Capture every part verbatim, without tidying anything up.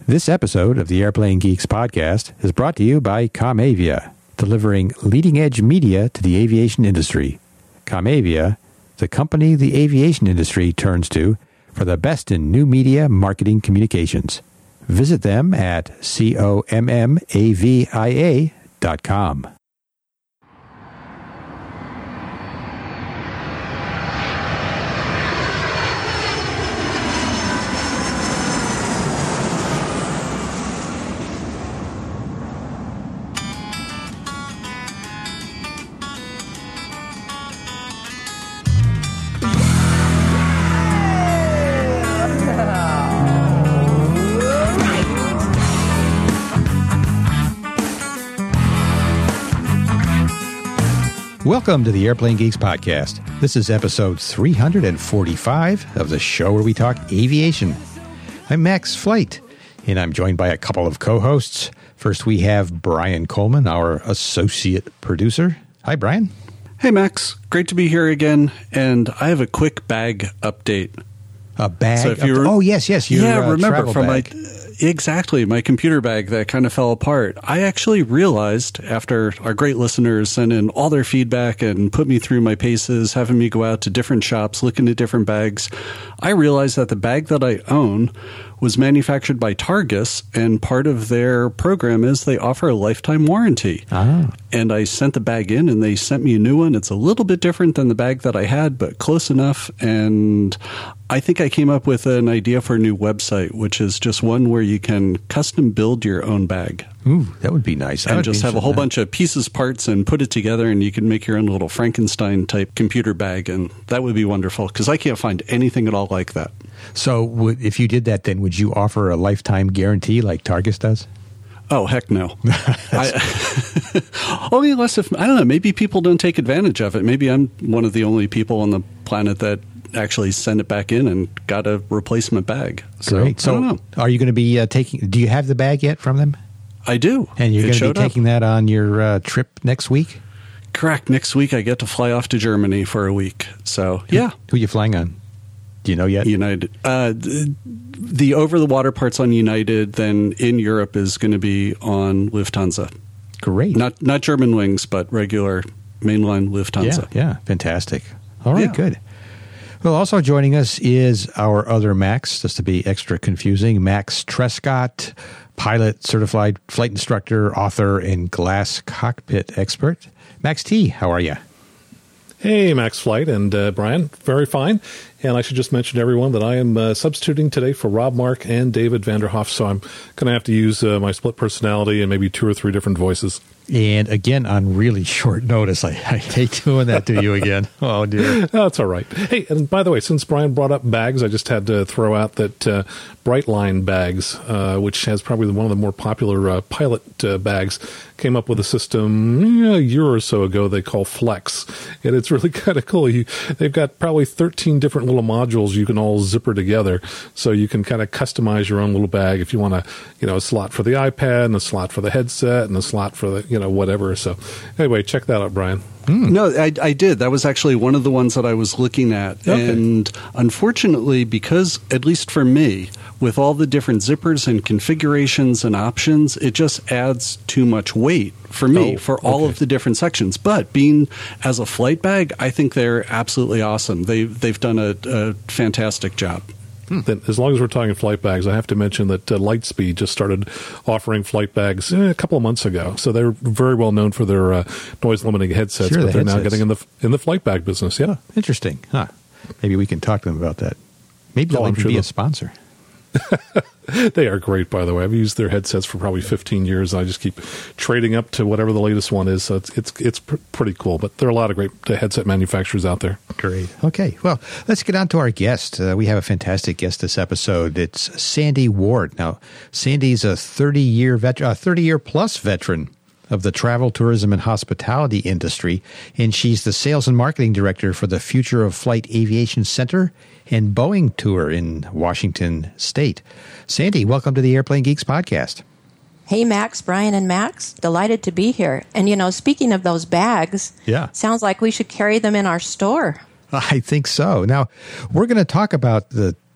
This episode of the Airplane Geeks podcast is brought to you by Comavia, delivering leading-edge media to the aviation industry. Comavia, the company the aviation industry turns to for the best in new media marketing communications. Visit them at C-O-M-M-A-V-I-A dot com. Welcome to the Airplane Geeks podcast. This is episode three hundred forty-five of the show where we talk aviation. I'm Max Flight, and I'm joined by a couple of co-hosts. First, we have Brian Coleman, our associate producer. Hi, Brian. Hey, Max. Great to be here again, and I have a quick bag update. A bag? So if you re- oh, yes, yes. Your, yeah, uh, remember from bag. my... Exactly, my computer bag that kind of fell apart. I actually realized after our great listeners sent in all their feedback and put me through my paces, having me go out to different shops, looking at different bags, I realized that the bag that I own was manufactured by Targus, and part of their program is they offer a lifetime warranty. Ah. And I sent the bag in, and they sent me a new one. It's a little bit different than the bag that I had, but close enough. And I think I came up with an idea for a new website, which is just one where you can custom build your own bag. Ooh, that would be nice. And just have a whole bunch of pieces, parts, and put it together, and you can make your own little Frankenstein-type computer bag, and that would be wonderful, because I can't find anything at all like that. So would, if you did that, then would you offer a lifetime guarantee like Targus does? Oh, heck no. I, only unless if, I don't know, maybe people don't take advantage of it. Maybe I'm one of the only people on the planet that actually send it back in and got a replacement bag. So, Great. So I don't know. Are you going to be uh, taking, do you have the bag yet from them? I do. And you're It going to be showed up. taking that on your uh, trip next week? Correct. Next week I get to fly off to Germany for a week. So, yeah. Who are you flying on? Do you know yet? United. Uh, the, the over-the-water part's on United, then in Europe is going to be on Lufthansa. Great. Not not German wings, but regular mainline Lufthansa. Yeah, yeah. Fantastic. All right, Yeah. good. Well, also joining us is our other Max, just to be extra confusing, Max Trescott, pilot, certified flight instructor, author, and glass cockpit expert. Max T, how are you? Hey, Max Flight and uh, Brian. Very fine. And I should just mention to everyone that I am uh, substituting today for Rob Mark and David Vanderhoff, so I'm going to have to use uh, my split personality and maybe two or three different voices. And again, on really short notice, I, I hate doing that to you again. Oh, dear. That's all right. Hey, and by the way, since Brian brought up bags, I just had to throw out that uh, Brightline bags, uh, which has probably one of the more popular uh, pilot uh, bags, came up with a system yeah, a year or so ago they call Flex. And it's really kind of cool. You, they've got probably thirteen different little modules you can all zipper together, so you can kind of customize your own little bag if you want to, you know, a slot for the iPad and a slot for the headset and a slot for the, you know, whatever. So anyway, check that out, Brian. Mm. No, I, I did. That was actually one of the ones that I was looking at. Okay. And unfortunately, because, at least for me, with all the different zippers and configurations and options, it just adds too much weight for me Oh, for all okay. of the different sections. But being as a flight bag, I think they're absolutely awesome. They, they've done a, a fantastic job. Then, as long as we're talking flight bags, I have to mention that uh, Lightspeed just started offering flight bags eh, a couple of months ago. So they're very well known for their uh, noise-limiting headsets, Sure, but the they're now headsets. getting in the in the flight bag business. Yeah, Interesting. Huh. Maybe we can talk to them about that. Maybe they'll Oh, I'm even sure be a they'll- sponsor. they are great, by the way. I've used their headsets for probably fifteen years, and I just keep trading up to whatever the latest one is. So it's it's it's pr- pretty cool. But there are a lot of great uh, headset manufacturers out there. Great. Okay. Well, let's get on to our guest. Uh, we have a fantastic guest this episode. It's Sandy Ward. Now, Sandy's a thirty-year vet, uh, thirty-year plus veteran of the travel, tourism, and hospitality industry, and she's the sales and marketing director for the Future of Flight Aviation Center and Boeing Tour in Washington State. Sandy, welcome to the Airplane Geeks podcast. Hey, Max, Brian, and Max. Delighted to be here. And, you know, speaking of those bags, Yeah. sounds like we should carry them in our store. I think so. Now, we're going to talk about the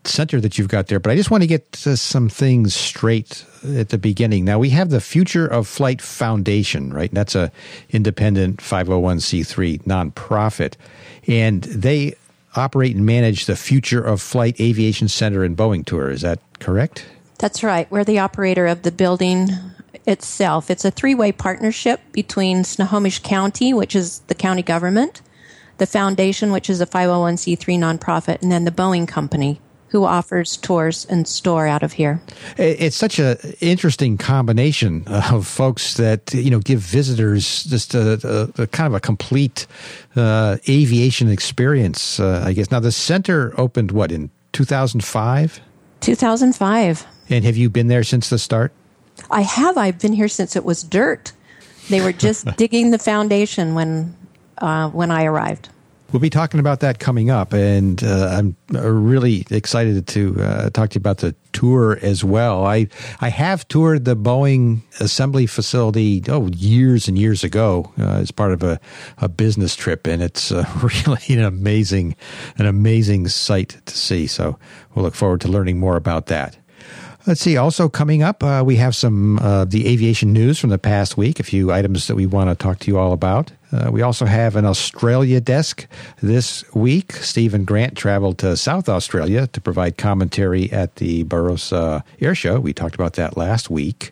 center that you've got there, but I just want to get to some things straight at the beginning. Now, we have the Future of Flight Foundation, right? And that's a independent five oh one c three nonprofit, and they operate and manage the Future of Flight Aviation Center and Boeing Tour. Is that correct? That's right. We're the operator of the building itself. It's a three-way partnership between Snohomish County, which is the county government, the foundation, which is a five oh one c three nonprofit, and then the Boeing Company, who offers tours and store out of here. It's such an interesting combination of folks that, you know, give visitors just a, a, a kind of a complete uh, aviation experience, uh, I guess. Now, the center opened, what, in two thousand five? two thousand five. And have you been there since the start? I have. I've been here since it was dirt. They were just digging the foundation when uh, when I arrived. We'll be talking about that coming up, and uh, I'm really excited to uh, talk to you about the tour as well. I I have toured the Boeing assembly facility, oh, years and years ago uh, as part of a, a business trip, and it's uh, really an amazing, an amazing sight to see. So we'll look forward to learning more about that. Let's see. Also coming up, uh, we have some uh, the aviation news from the past week, a few items that we want to talk to you all about. Uh, we also have an Australia desk this week. Stephen Grant traveled to South Australia to provide commentary at the Barossa Air Show. We talked about that last week.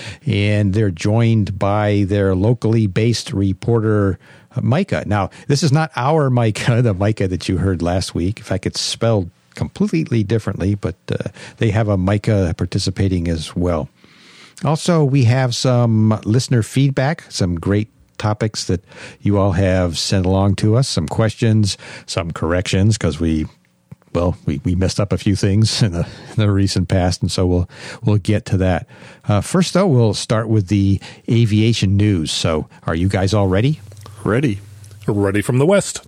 And they're joined by their locally based reporter, Micah. Now, this is not our Micah, the Micah that you heard last week. In fact, it's spelled completely differently, but uh, they have a Micah participating as well. Also, we have some listener feedback, some great topics that you all have sent along to us, some questions, some corrections, because we, well, we, we messed up a few things in the, in the recent past, and so we'll we'll get to that. Uh, first, though, we'll start with the aviation news. So, are you guys all ready? Ready. Ready from the West.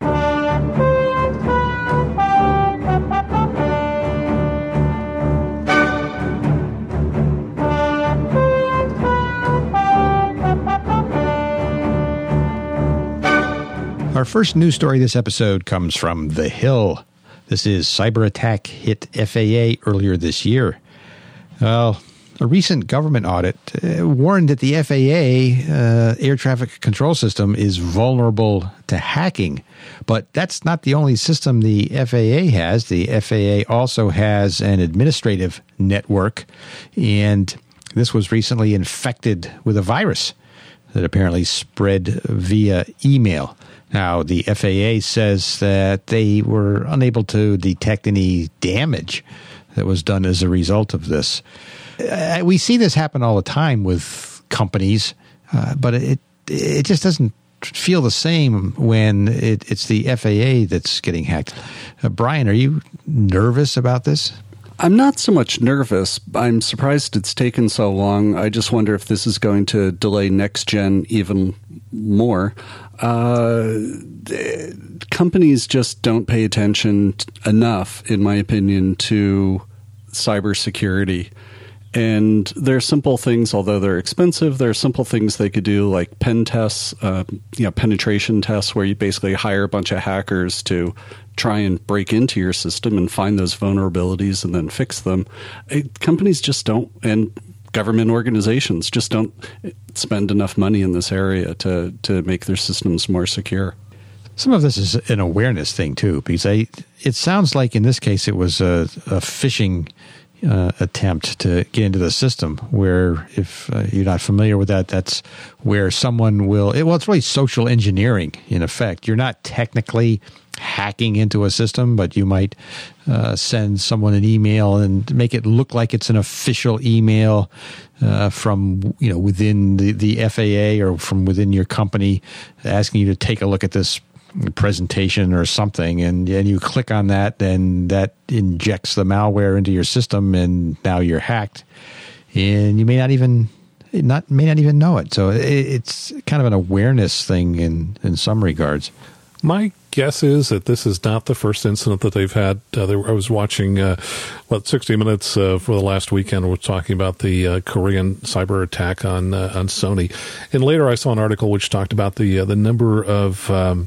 Our first news story this episode comes from The Hill. This is cyber attack hit F A A earlier this year. Well, a recent government audit uh, warned that the F A A uh, air traffic control system is vulnerable to hacking. But that's not the only system the F A A has. The F A A also has an administrative network, and this was recently infected with a virus that apparently spread via email. Now, the F A A says that they were unable to detect any damage that was done as a result of this. Uh, we see this happen all the time with companies, uh, but it it just doesn't feel the same when it, it's the F A A that's getting hacked. Uh, Brian, are you nervous about this? I'm not so much nervous. I'm surprised it's taken so long. I just wonder if this is going to delay next gen even more. Uh, companies just don't pay attention t- enough, in my opinion, to cybersecurity. And there are simple things, although they're expensive, there are simple things they could do, like pen tests, uh, you know, penetration tests, where you basically hire a bunch of hackers to try and break into your system and find those vulnerabilities and then fix them. It, companies just don't, and government organizations just don't spend enough money in this area to, to make their systems more secure. Some of this is an awareness thing, too, because I, it sounds like in this case it was a, a phishing uh, attempt to get into the system, where if uh, you're not familiar with that, that's where someone will, it, well, it's really social engineering, in effect. You're not technically hacking into a system, but you might uh, send someone an email and make it look like it's an official email uh, from, you know, within the, the F A A or from within your company, asking you to take a look at this presentation or something, and, and you click on that, then that injects the malware into your system, and now you're hacked, and you may not even not may not even know it. So it, it's kind of an awareness thing in in some regards. My guess is that this is not the first incident that they've had. Uh, they were, I was watching, uh, what, sixty minutes uh, for the last weekend. We're talking about the uh, Korean cyber attack on uh, on Sony. And later I saw an article which talked about the uh, the number of um,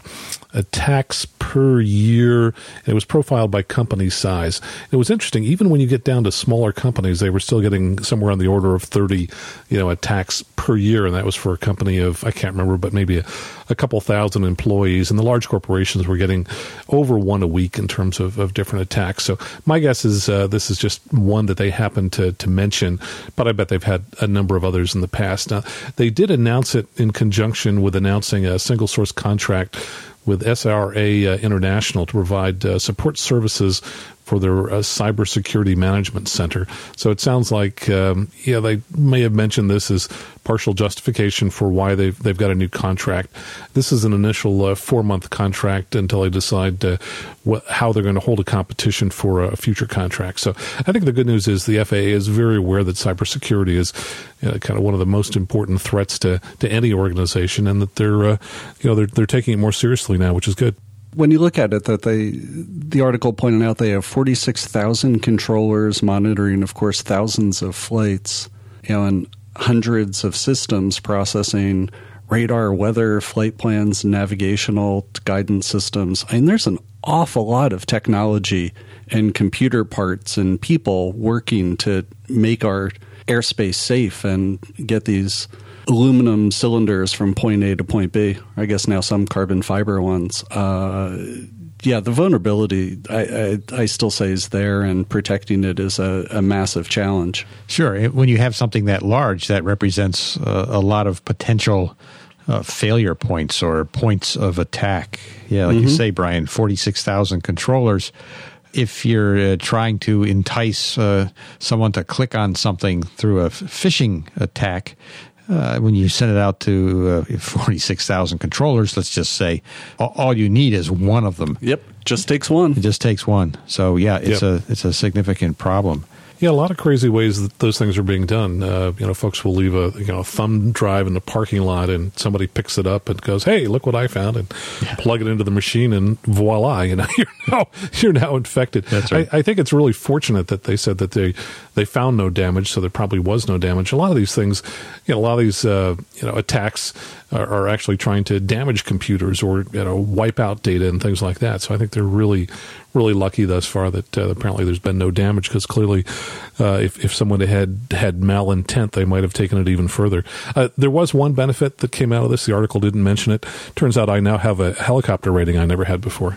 attacks per year. And it was profiled by company size. It was interesting. Even when you get down to smaller companies, they were still getting somewhere on the order of thirty, you know, attacks per year. And that was for a company of, I can't remember, but maybe a, a couple thousand employees. And the large corporations were getting over one a week in terms of, of different attacks. So my guess is uh, this is just one that they happen to, to mention, but I bet they've had a number of others in the past. Now, they did announce it in conjunction with announcing a single source contract with S R A uh, International to provide uh, support services for their uh, cybersecurity management center. So it sounds like, um, yeah, they may have mentioned this as partial justification for why they've, they've got a new contract. This is an initial uh, four-month contract until they decide uh, what, how they're going to hold a competition for a future contract. So I think the good news is the F A A is very aware that cybersecurity is uh, kind of one of the most important threats to, to any organization, and that they're, uh, you know, they're, they're taking it more seriously now, which is good. When you look at it, that they, the article pointed out they have forty-six thousand controllers monitoring, of course, thousands of flights, you know, and hundreds of systems processing radar, weather, flight plans, navigational guidance systems. I mean, there's an awful lot of technology and computer parts and people working to make our airspace safe and get these aluminum cylinders from point A to point B. I guess now some carbon fiber ones. Uh, yeah, the vulnerability, I, I, I still say, is there, and protecting it is a, a massive challenge. Sure. When you have something that large, that represents uh, a lot of potential uh, failure points or points of attack. Yeah, like mm-hmm. you say, Brian, forty-six thousand controllers. If you're uh, trying to entice uh, someone to click on something through a phishing attack, Uh, when you send it out to uh, forty-six thousand controllers, let's just say, all, all you need is one of them. Yep, just takes one. It just takes one. So, yeah, it's yep. a it's a significant problem. Yeah, a lot of crazy ways that those things are being done. Uh, you know, folks will leave a you know a thumb drive in the parking lot, and somebody picks it up and goes, "Hey, look what I found!" and yeah. plug it into the machine, and voila, you know, you're now you're now infected. That's right. I, I think it's really fortunate that they said that they they found no damage, so there probably was no damage. A lot of these things, you know, a lot of these uh, you know attacks are, are actually trying to damage computers or you know wipe out data and things like that. So I think they're really. really lucky thus far that uh, apparently there's been no damage, because clearly uh, if, if someone had had malintent, they might have taken it even further. Uh, there was one benefit that came out of this. The article didn't mention it. Turns out I now have a helicopter rating I never had before.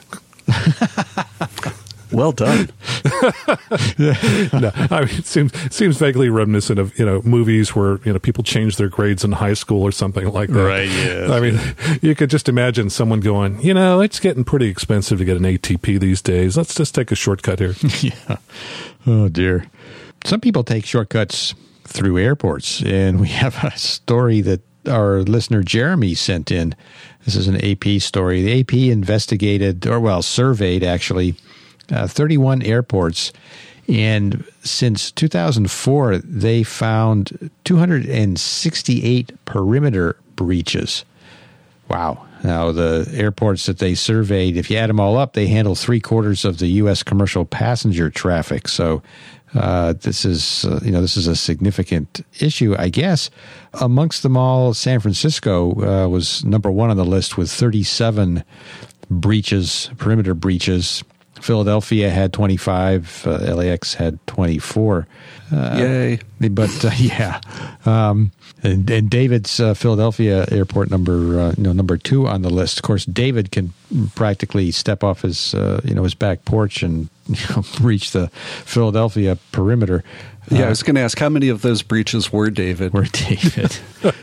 Well done. No, I mean, it seems it seems vaguely reminiscent of you know movies where you know people change their grades in high school or something like that. Right. Yeah. I mean, you could just imagine someone going, you know, it's getting pretty expensive to get an A T P these days. Let's just take a shortcut here. Yeah. Oh dear. Some people take shortcuts through airports, and we have a story that our listener Jeremy sent in. This is an A P story. The A P investigated, or well, surveyed actually. Uh, thirty-one airports, and since two thousand four, they found two hundred sixty-eight perimeter breaches. Wow. Now, the airports that they surveyed, if you add them all up, they handle three quarters of the U S commercial passenger traffic. So uh, this is, uh, you know, this is a significant issue, I guess. Amongst them all, San Francisco uh, was number one on the list with thirty-seven breaches, perimeter breaches. Philadelphia had twenty-five. Uh, L A X had twenty-four. Uh, Yay. But, uh, yeah. Um, and, and David's uh, Philadelphia airport number uh, you know, number two on the list. Of course, David can practically step off his, uh, you know, his back porch and you know, reach the Philadelphia perimeter. Yeah, uh, I was going to ask, how many of those breaches were David? Were David.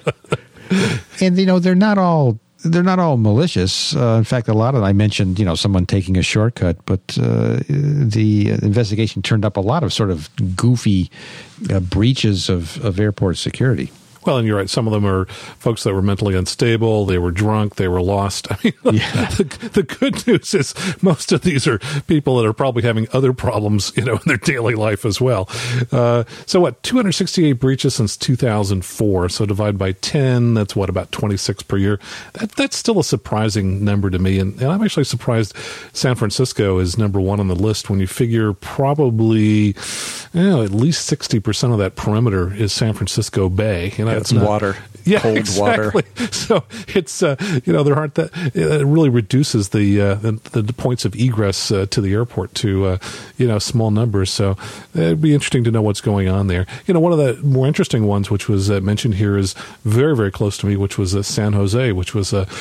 And, you know, they're not all... They're not all malicious. Uh, in fact, a lot of them, I mentioned, you know, someone taking a shortcut, but uh, the investigation turned up a lot of sort of goofy uh, breaches of, of airport security. Well, and you're right. Some of them are folks that were mentally unstable. They were drunk. They were lost. I mean, yeah. the, the good news is most of these are people that are probably having other problems, you know, in their daily life as well. Uh, so what, two hundred sixty-eight breaches since two thousand four. So divide by ten, that's what, about twenty-six per year. That, that's still a surprising number to me. And, and I'm actually surprised San Francisco is number one on the list when you figure probably, you know, at least sixty percent of that perimeter is San Francisco Bay. And not, Get some not, water. Yeah, Cold exactly. water. So it's uh, you know there aren't that it really reduces the uh, the, the points of egress uh, to the airport to uh, you know small numbers. So it'd be interesting to know what's going on there. You know, one of the more interesting ones, which was uh, mentioned here, is very very close to me, which was uh, San Jose, which was a.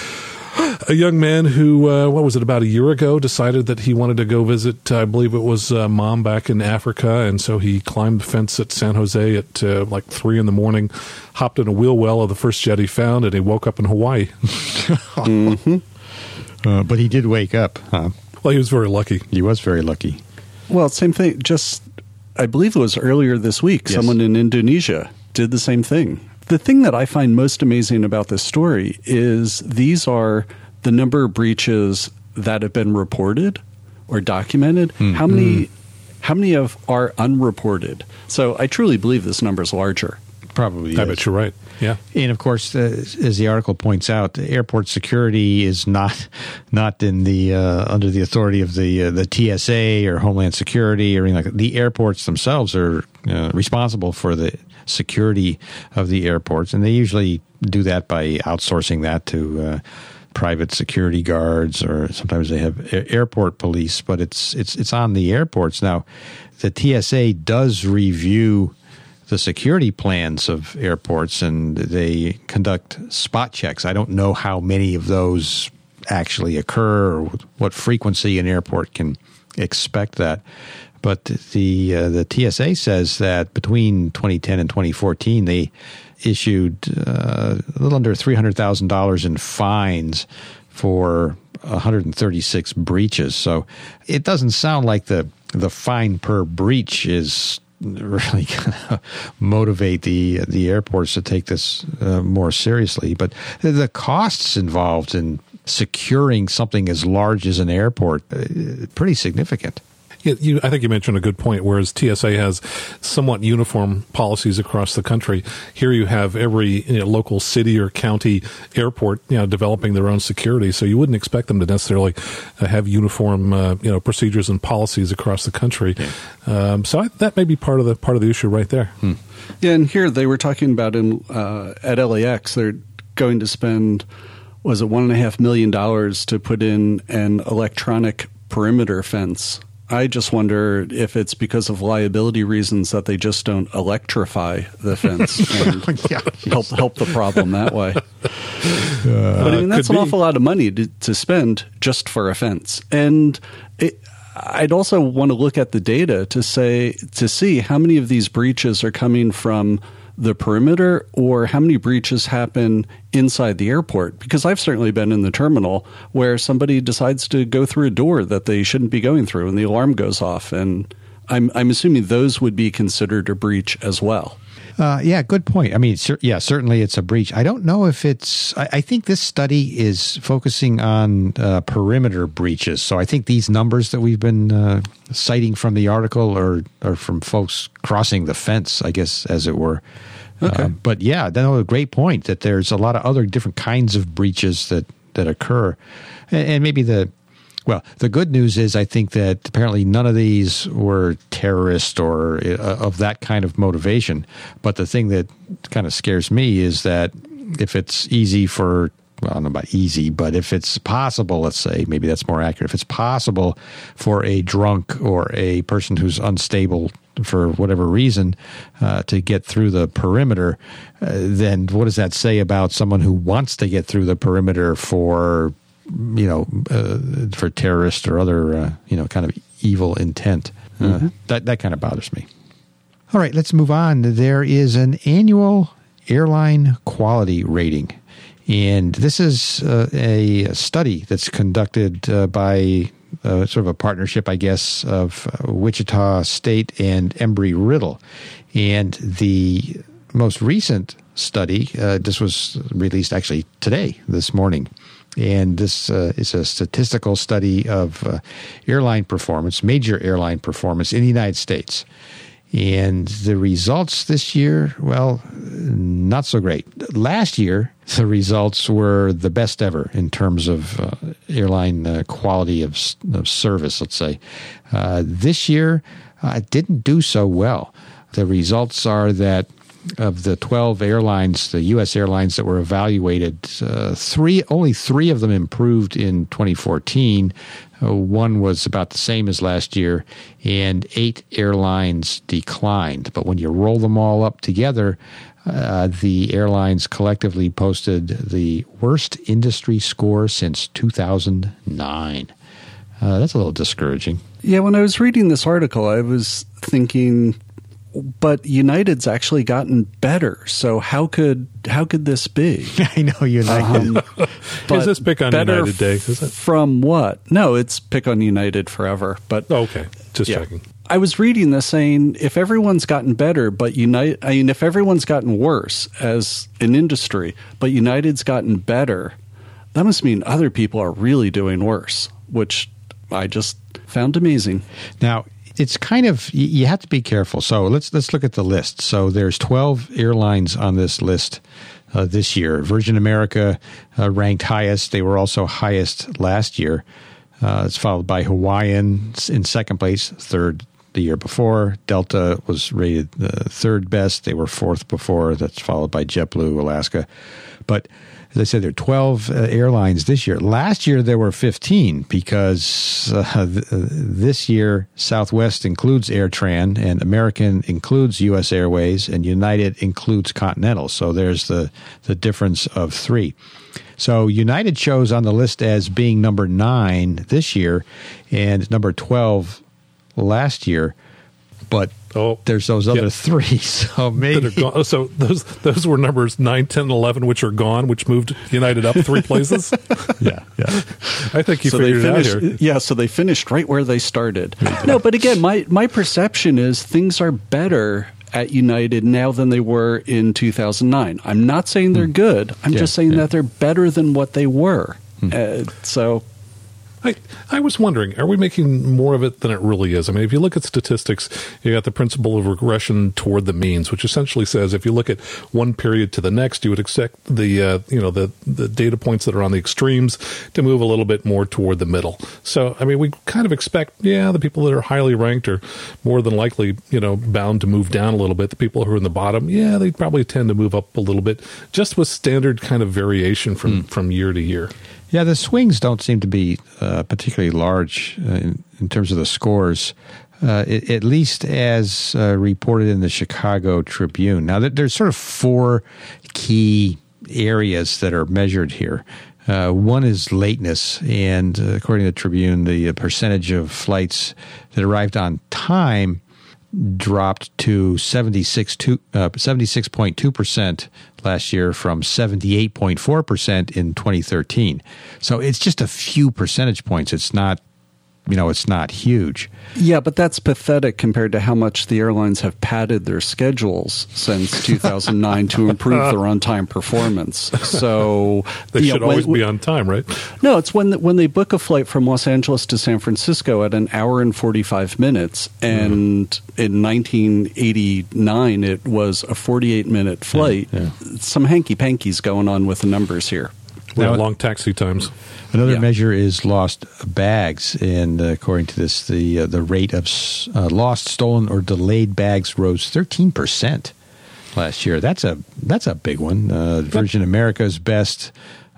A young man who, uh, what was it, about a year ago, decided that he wanted to go visit, I believe it was uh, mom back in Africa, and so he climbed the fence at San Jose at uh, like three in the morning, hopped in a wheel well of the first jet he found, and he woke up in Hawaii. mm-hmm. uh, but he did wake up, huh? Well, he was very lucky. He was very lucky. Well, same thing. Just, I believe it was earlier this week, yes. Someone in Indonesia did the same thing. The thing that I find most amazing about this story is these are the number of breaches that have been reported or documented. Mm-hmm. How many how many of are unreported? So I truly believe this number is larger. Probably I is. bet you're right. Yeah. And of course, uh, as the article points out, airport security is not not in the uh, under the authority of the uh, the T S A or Homeland Security or anything like that. The airports themselves are uh, responsible for the security of the airports, and they usually do that by outsourcing that to uh, private security guards, or sometimes they have a- airport police. But it's it's it's on the airports now. The T S A does review the security plans of airports, and they conduct spot checks. I don't know how many of those actually occur or what frequency an airport can expect that. But the uh, the T S A says that between twenty ten and twenty fourteen, they issued uh, a little under three hundred thousand dollars in fines for one hundred thirty-six breaches. So it doesn't sound like the the fine per breach is really going to motivate the the airports to take this uh, more seriously. But the costs involved in securing something as large as an airport uh, pretty significant. You, you, I think you mentioned a good point, whereas T S A has somewhat uniform policies across the country. Here you have every you know, local city or county airport you know, developing their own security, so you wouldn't expect them to necessarily uh, have uniform uh, you know, procedures and policies across the country. Yeah. Um, so I, that may be part of the part of the issue right there. Hmm. Yeah, and here they were talking about in uh, at L A X, they're going to spend, was it one and a half million dollars to put in an electronic perimeter fence. I just wonder if it's because of liability reasons that they just don't electrify the fence and yeah, help help the problem that way. Uh, but I mean, that's an be. awful lot of money to, to spend just for a fence. And it, I'd also want to look at the data to say to see how many of these breaches are coming from the perimeter or how many breaches happen inside the airport. Because I've certainly been in the terminal where somebody decides to go through a door that they shouldn't be going through and the alarm goes off. And I'm, I'm assuming those would be considered a breach as well. Uh, yeah, good point. I mean, cer- yeah, certainly it's a breach. I don't know if it's, I, I think this study is focusing on uh, perimeter breaches. So I think these numbers that we've been uh, citing from the article are, are from folks crossing the fence, I guess, as it were. Okay. Uh, but yeah, that's a great point that there's a lot of other different kinds of breaches that, that occur. And, and maybe the, well, the good news is I think that apparently none of these were terrorist or uh, of that kind of motivation. But the thing that kind of scares me is that if it's easy for, well, I don't know about easy, but if it's possible, let's say, maybe that's more accurate, if it's possible for a drunk or a person who's unstable for whatever reason uh, to get through the perimeter, uh, then what does that say about someone who wants to get through the perimeter for, you know, uh, for terrorist or other, uh, you know, kind of evil intent? Mm-hmm. Uh, that, that kind of bothers me. All right, let's move on. There is an annual airline quality rating. And this is uh, a study that's conducted uh, by uh, sort of a partnership, I guess, of uh, Wichita State and Embry-Riddle. And the most recent study, uh, this was released actually today, this morning. And this uh, is a statistical study of uh, airline performance, major airline performance in the United States. And the results this year, well, not so great. Last year, the results were the best ever in terms of uh, airline uh, quality of, of service, let's say. Uh, this year, uh, it didn't do so well. The results are that of the twelve airlines, the U S airlines that were evaluated, uh, three only three of them improved in twenty fourteen. Uh, one was about the same as last year, and eight airlines declined. But when you roll them all up together, uh, the airlines collectively posted the worst industry score since two thousand nine. Uh, that's a little discouraging. Yeah, when I was reading this article, I was thinking, but United's actually gotten better. So how could how could this be? I know United. Um, Is this pick on better United Day? Is it? From what? No, it's pick on United forever. But Oh, okay, just yeah. checking. I was reading this saying if everyone's gotten better, but United, I mean, if everyone's gotten worse as an industry, but United's gotten better, that must mean other people are really doing worse, which I just found amazing. Now, it's kind of, you have to be careful. So let's let's look at the list. So there's twelve airlines on this list uh, this year. Virgin America uh, ranked highest. They were also highest last year. Uh, it's followed by Hawaiian in second place, third the year before. Delta was rated uh, third best. They were fourth before. That's followed by JetBlue, Alaska. But as I said, there are twelve uh, airlines this year. Last year, there were fifteen because uh, th- this year, Southwest includes AirTran, and American includes U S Airways, and United includes Continental. So there's the, the difference of three. So United shows on the list as being number nine this year and number twelve last year. But Oh, there's those other yeah. three, so That maybe are gone. So those those were numbers nine, ten, and eleven, which are gone, which moved United up three places. yeah, yeah. I think you so they figured it out finished, here. yeah, so they finished right where they started. No, but again, my, my perception is things are better at United now than they were in two thousand nine. I'm not saying they're good. I'm Yeah, just saying yeah. that they're better than what they were. Uh, so... I, I was wondering, are we making more of it than it really is? I mean, if you look at statistics, you got the principle of regression toward the means, which essentially says if you look at one period to the next, you would expect the uh, you know the the data points that are on the extremes to move a little bit more toward the middle. So, I mean, we kind of expect, yeah, the people that are highly ranked are more than likely, you know, bound to move down a little bit. The people who are in the bottom, yeah, they probably tend to move up a little bit, just with standard kind of variation from, mm. from year to year. Yeah, the swings don't seem to be uh, particularly large uh, in, in terms of the scores, uh, it, at least as uh, reported in the Chicago Tribune. Now, there's sort of four key areas that are measured here. Uh, one is lateness, and uh, according to the Tribune, the percentage of flights that arrived on time dropped to seventy-six point two percent last year from seventy-eight point four percent in twenty thirteen. So it's just a few percentage points. It's not, you know, it's not huge. Yeah, but that's pathetic compared to how much the airlines have padded their schedules since two thousand nine to improve their on-time performance. So they yeah, should when, always be on time, right? No, it's when when they book a flight from Los Angeles to San Francisco at an hour and forty-five minutes, and mm-hmm. in nineteen eighty-nine it was a forty-eight minute flight. Yeah, yeah. Some hanky-panky's going on with the numbers here. We have long taxi times. Another yeah. measure is lost bags, and uh, according to this, the uh, the rate of uh, lost, stolen, or delayed bags rose thirteen percent last year. That's a that's a big one. Uh, Virgin America's best,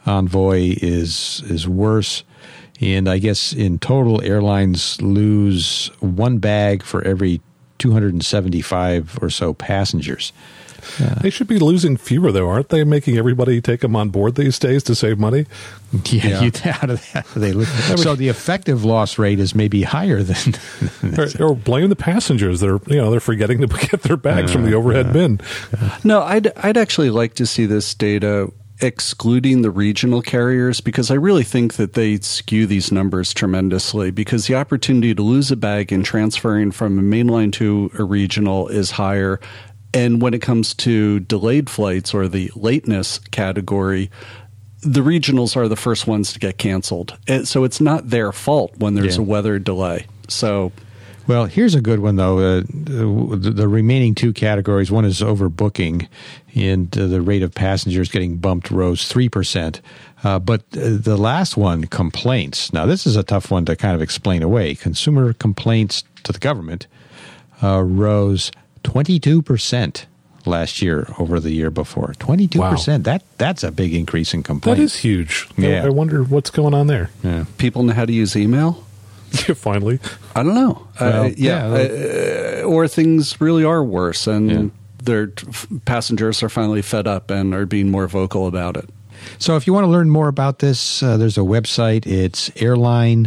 Envoy is is worse, and I guess in total, airlines lose one bag for every two hundred seventy-five or so passengers. Uh, they should be losing fewer, though, aren't they? Making everybody take them on board these days to save money. Yeah, yeah. You, out of that they lose. So the effective loss rate is maybe higher than. or, or blame the passengers. They're you know they're forgetting to get their bags uh, from the overhead uh, bin. Uh, no, I'd I'd actually like to see this data excluding the regional carriers, because I really think that they skew these numbers tremendously, because the opportunity to lose a bag in transferring from a mainline to a regional is higher. And when it comes to delayed flights or the lateness category, the regionals are the first ones to get canceled. And so it's not their fault when there's yeah. a weather delay. So, well, here's a good one, though. Uh, the, the remaining two categories, one is overbooking, and uh, the rate of passengers getting bumped rose three percent. Uh, but uh, the last one, complaints. Now, this is a tough one to kind of explain away. Consumer complaints to the government uh, rose twenty-two percent last year over the year before. twenty-two percent. Wow. That That's a big increase in complaints. That is huge. Yeah. I wonder what's going on there. Yeah. People know how to use email? Finally. I don't know. Well, uh, yeah. yeah. Uh, or things really are worse, and yeah. their passengers are finally fed up and are being more vocal about it. So if you want to learn more about this, uh, there's a website. It's airline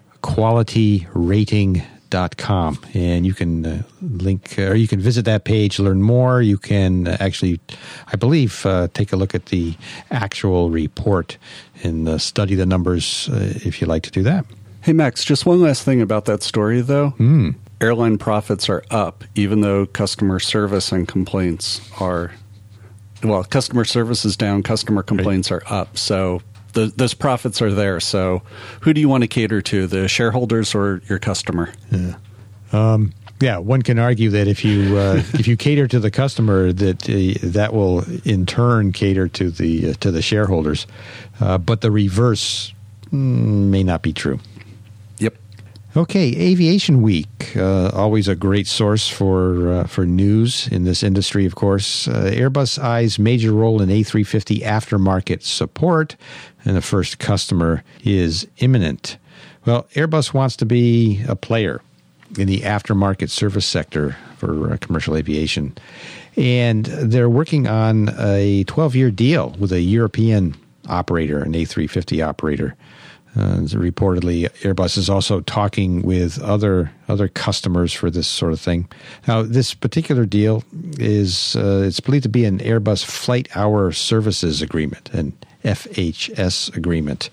quality rating dot com, and you can uh, link uh, or you can visit that page, learn more. You can uh, actually, I believe, uh, take a look at the actual report and uh, study the numbers uh, if you'd like to do that. Hey, Max, just one last thing about that story, though. Mm. Airline profits are up, even though customer service and complaints are, well, customer service is down, customer complaints right. are up. So the, those profits are there. So who do you want to cater to, the shareholders or your customer? Yeah. Um, yeah, one can argue that if you uh, if you cater to the customer, that uh, that will in turn cater to the uh, to the shareholders. Uh, but the reverse mm, may not be true. Yep. Okay, Aviation Week, uh, always a great source for uh, for news in this industry, of course. Uh, Airbus eyes major role in A three fifty aftermarket support, and the first customer is imminent. Well, Airbus wants to be a player in the aftermarket service sector for uh, commercial aviation, and they're working on a twelve-year deal with a European operator, an A three fifty operator. Uh, reportedly, Airbus is also talking with other other customers for this sort of thing. Now, this particular deal is uh, it's believed to be an Airbus Flight Hour Services Agreement, an F H S agreement,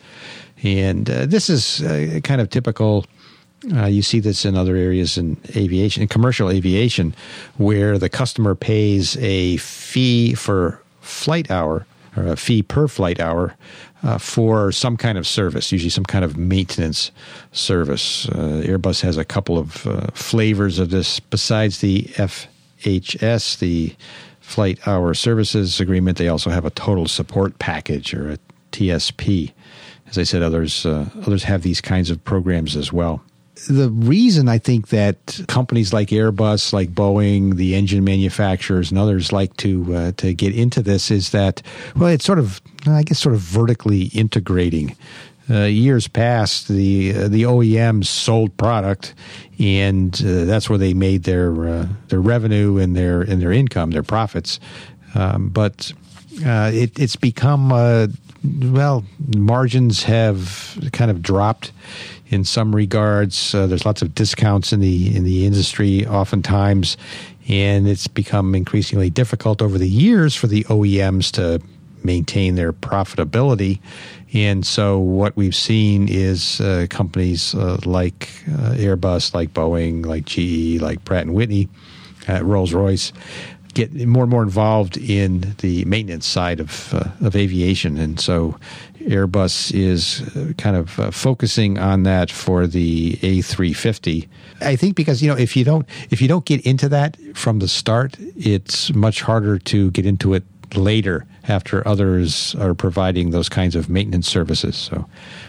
and uh, this is uh, kind of typical. Uh, you see this in other areas in aviation, in commercial aviation, where the customer pays a fee for flight hour or a fee per flight hour. Uh, for some kind of service, usually some kind of maintenance service. Uh, Airbus has a couple of uh, flavors of this besides the F H S, the Flight Hour Services Agreement. They also have a total support package, or a T S P. As I said, others uh, others have these kinds of programs as well. The reason I think that companies like Airbus, like Boeing, the engine manufacturers, and others like to uh, to get into this is that, well, it's sort of, I guess, sort of vertically integrating. Uh, years past, the uh, the O E Ms sold product, and uh, that's where they made their uh, their revenue and their and their income, their profits. Um, but uh, it, it's become uh, well, margins have kind of dropped. In some regards, uh, there's lots of discounts in the in the industry oftentimes, and it's become increasingly difficult over the years for the O E Ms to maintain their profitability. And so what we've seen is uh, companies uh, like uh, Airbus, like Boeing, like G E, like Pratt and Whitney, uh, Rolls-Royce, get more and more involved in the maintenance side of uh, of aviation. And so Airbus is kind of uh, focusing on that for the A three fifty. I think because, you know, if you don't if you don't get into that from the start, it's much harder to get into it later after others are providing those kinds of maintenance services. So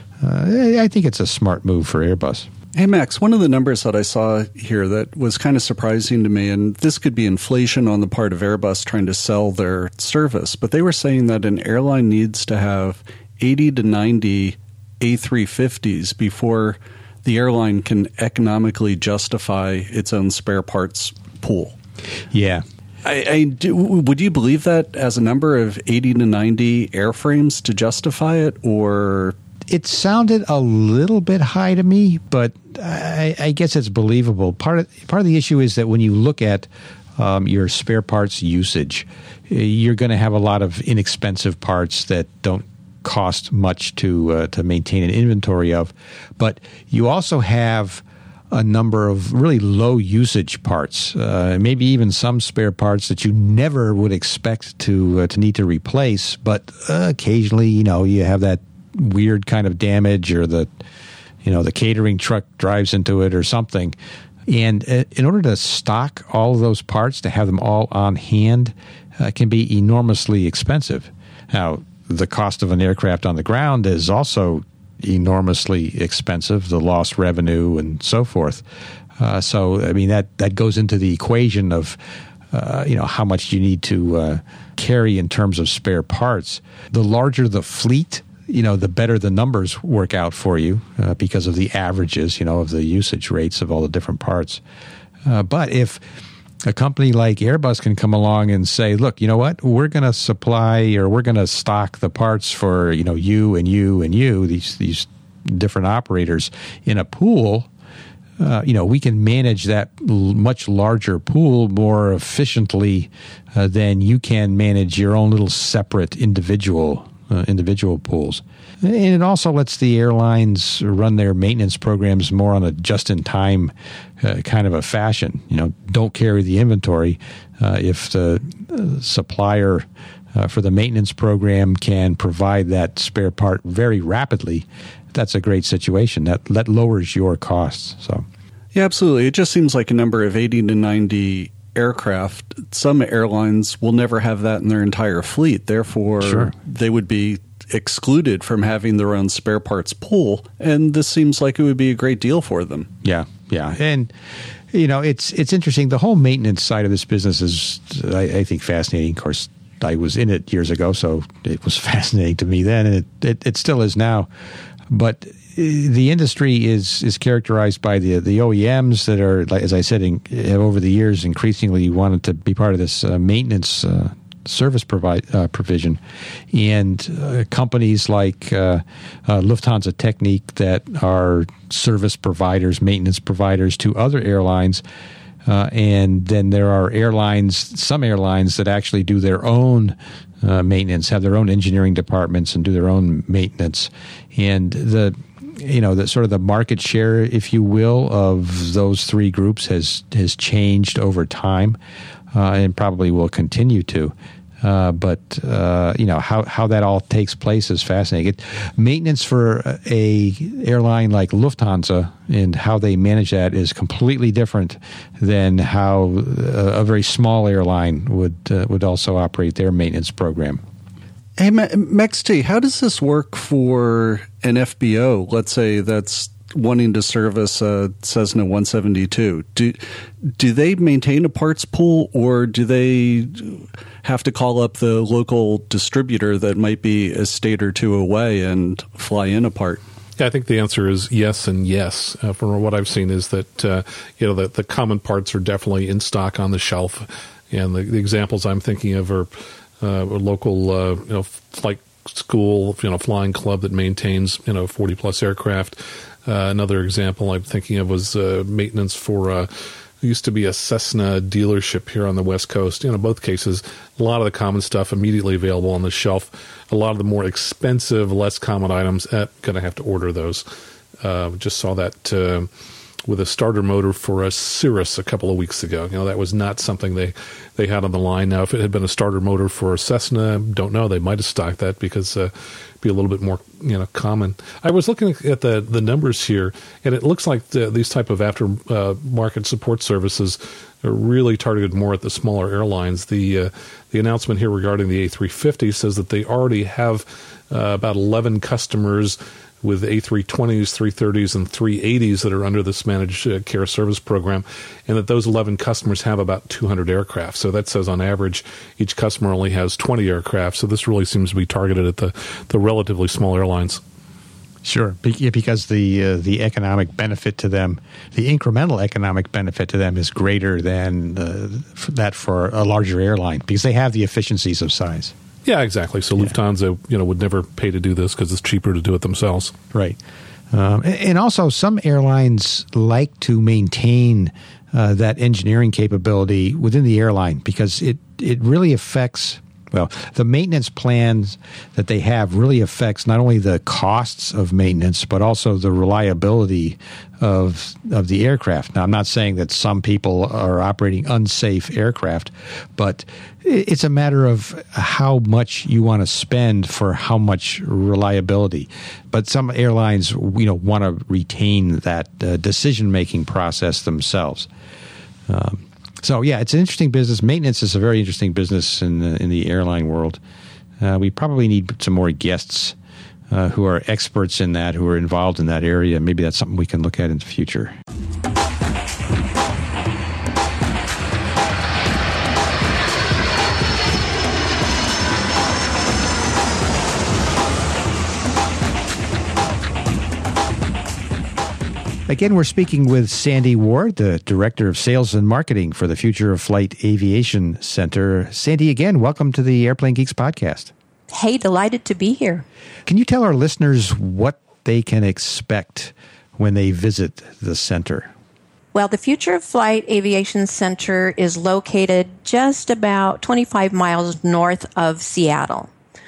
uh, I think it's a smart move for Airbus. Hey, Max, one of the numbers that I saw here that was kind of surprising to me, and this could be inflation on the part of Airbus trying to sell their service, but they were saying that an airline needs to have eighty to ninety A three fifties before the airline can economically justify its own spare parts pool. Yeah. I, I do, would you believe that as a number of eighty to ninety airframes to justify it, or... It sounded a little bit high to me, but I, I guess it's believable. Part of part of the issue is that when you look at um, your spare parts usage, you're going to have a lot of inexpensive parts that don't cost much to uh, to maintain an inventory of. But you also have a number of really low usage parts, uh, maybe even some spare parts that you never would expect to uh, to need to replace. But uh, occasionally, you know, you have that weird kind of damage, or the, you know, the catering truck drives into it or something. And uh, in order to stock all of those parts, to have them all on hand, uh, can be enormously expensive. Now, the cost of an aircraft on the ground is also enormously expensive, the lost revenue and so forth. Uh, so, I mean, that, that goes into the equation of uh, you know, how much you need to uh, carry in terms of spare parts. The larger the fleet, you know, the better the numbers work out for you uh, because of the averages, you know, of the usage rates of all the different parts. Uh, but if a company like Airbus can come along and say, look, you know what, we're going to supply or we're going to stock the parts for, you know, you and you and you, these these different operators in a pool, uh, you know, we can manage that l- much larger pool more efficiently uh, than you can manage your own little separate individual uh, individual pools. And it also lets the airlines run their maintenance programs more on a just-in-time uh, kind of a fashion. You know, don't carry the inventory. Uh, if the uh, supplier uh, for the maintenance program can provide that spare part very rapidly, that's a great situation. That that lowers your costs. So, yeah, absolutely. It just seems like a number of eighty to ninety aircraft. Some airlines will never have that in their entire fleet. Therefore, sure. they would be excluded from having their own spare parts pool, and this seems like it would be a great deal for them. Yeah, yeah, and you know, it's it's interesting. The whole maintenance side of this business is, I, I think, fascinating. Of course, I was in it years ago, so it was fascinating to me then, and it it, it still is now. But the industry is is characterized by the the O E Ms that are, as I said, in, over the years, increasingly wanted to be part of this uh, maintenance Uh, service provide, uh, provision, and uh, companies like uh, uh, Lufthansa Technik that are service providers, maintenance providers to other airlines. Uh, and then there are airlines, some airlines that actually do their own uh, maintenance, have their own engineering departments and do their own maintenance. And the you know, the sort of the market share, if you will, of those three groups has has changed over time. Uh, and probably will continue to. Uh, but, uh, you know, how, how that all takes place is fascinating. It, maintenance for a airline like Lufthansa and how they manage that is completely different than how a, a very small airline would uh, would also operate their maintenance program. Hey, Max T, how does this work for an F B O? Let's say that's wanting to service a Cessna one seventy-two. Do do they maintain a parts pool, or do they have to call up the local distributor that might be a state or two away and fly in a part? Yeah, I think the answer is yes and yes. Uh, from what I've seen is that uh, you know the, the common parts are definitely in stock on the shelf, and the, the examples I'm thinking of are uh, a local uh, you know flight school, you know flying club that maintains you know forty plus aircraft. Uh, another example I'm thinking of was uh, maintenance for uh, there used to be a Cessna dealership here on the West Coast. You know, both cases, a lot of the common stuff immediately available on the shelf. A lot of the more expensive, less common items, eh, going to have to order those. Uh, just saw that uh, with a starter motor for a Cirrus a couple of weeks ago. You know, that was not something they, they had on the line. Now, if it had been a starter motor for a Cessna, don't know. They might have stocked that because uh, it'd be a little bit more, you know, common. I was looking at the, the numbers here, and it looks like the, these type of after uh, market support services are really targeted more at the smaller airlines. The uh, the announcement here regarding the A three fifty says that they already have uh, about eleven customers with A three twenties, three thirties, and three eighties that are under this managed uh, care service program, and that those eleven customers have about two hundred aircraft. So that says on average each customer only has twenty aircraft. So this really seems to be targeted at the, the relatively small airlines. Sure, because the uh, the economic benefit to them, the incremental economic benefit to them is greater than uh, that for a larger airline because they have the efficiencies of size. Yeah, exactly. So yeah. Lufthansa, you know, would never pay to do this because it's cheaper to do it themselves. Right. Um, and also, some airlines like to maintain uh, that engineering capability within the airline because it, it really affects, well, the maintenance plans that they have really affects not only the costs of maintenance, but also the reliability of of the aircraft. Now, I'm not saying that some people are operating unsafe aircraft, but it's a matter of how much you want to spend for how much reliability. But some airlines, you know, want to retain that uh, decision-making process themselves. Um, so, yeah, it's an interesting business. Maintenance is a very interesting business in the, in the airline world. Uh, we probably need some more guests uh, who are experts in that, who are involved in that area. Maybe that's something we can look at in the future. Again, we're speaking with Sandy Ward, the Director of Sales and Marketing for the Future of Flight Aviation Center. Sandy, again, welcome to the Airplane Geeks podcast. Hey, delighted to be here. Can you tell our listeners what they can expect when they visit the center? Well, the Future of Flight Aviation Center is located just about twenty-five miles north of Seattle.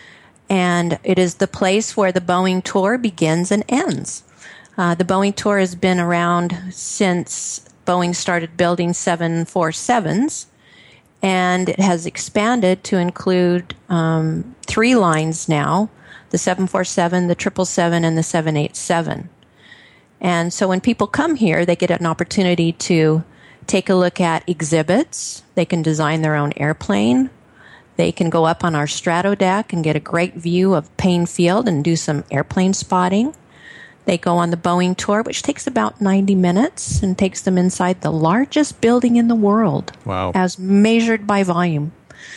And it is the place where the Boeing tour begins and ends. Uh, the Boeing tour has been around since Boeing started building seven forty-sevens, and it has expanded to include um, three lines now, the seven forty-seven, the triple seven, and the seven eighty-seven. And so when people come here, they get an opportunity to take a look at exhibits. They can design their own airplane. They can go up on our strato deck and get a great view of Payne Field and do some airplane spotting. They go on the Boeing tour, which takes about ninety minutes and takes them inside the largest building in the world. Wow. As measured by volume.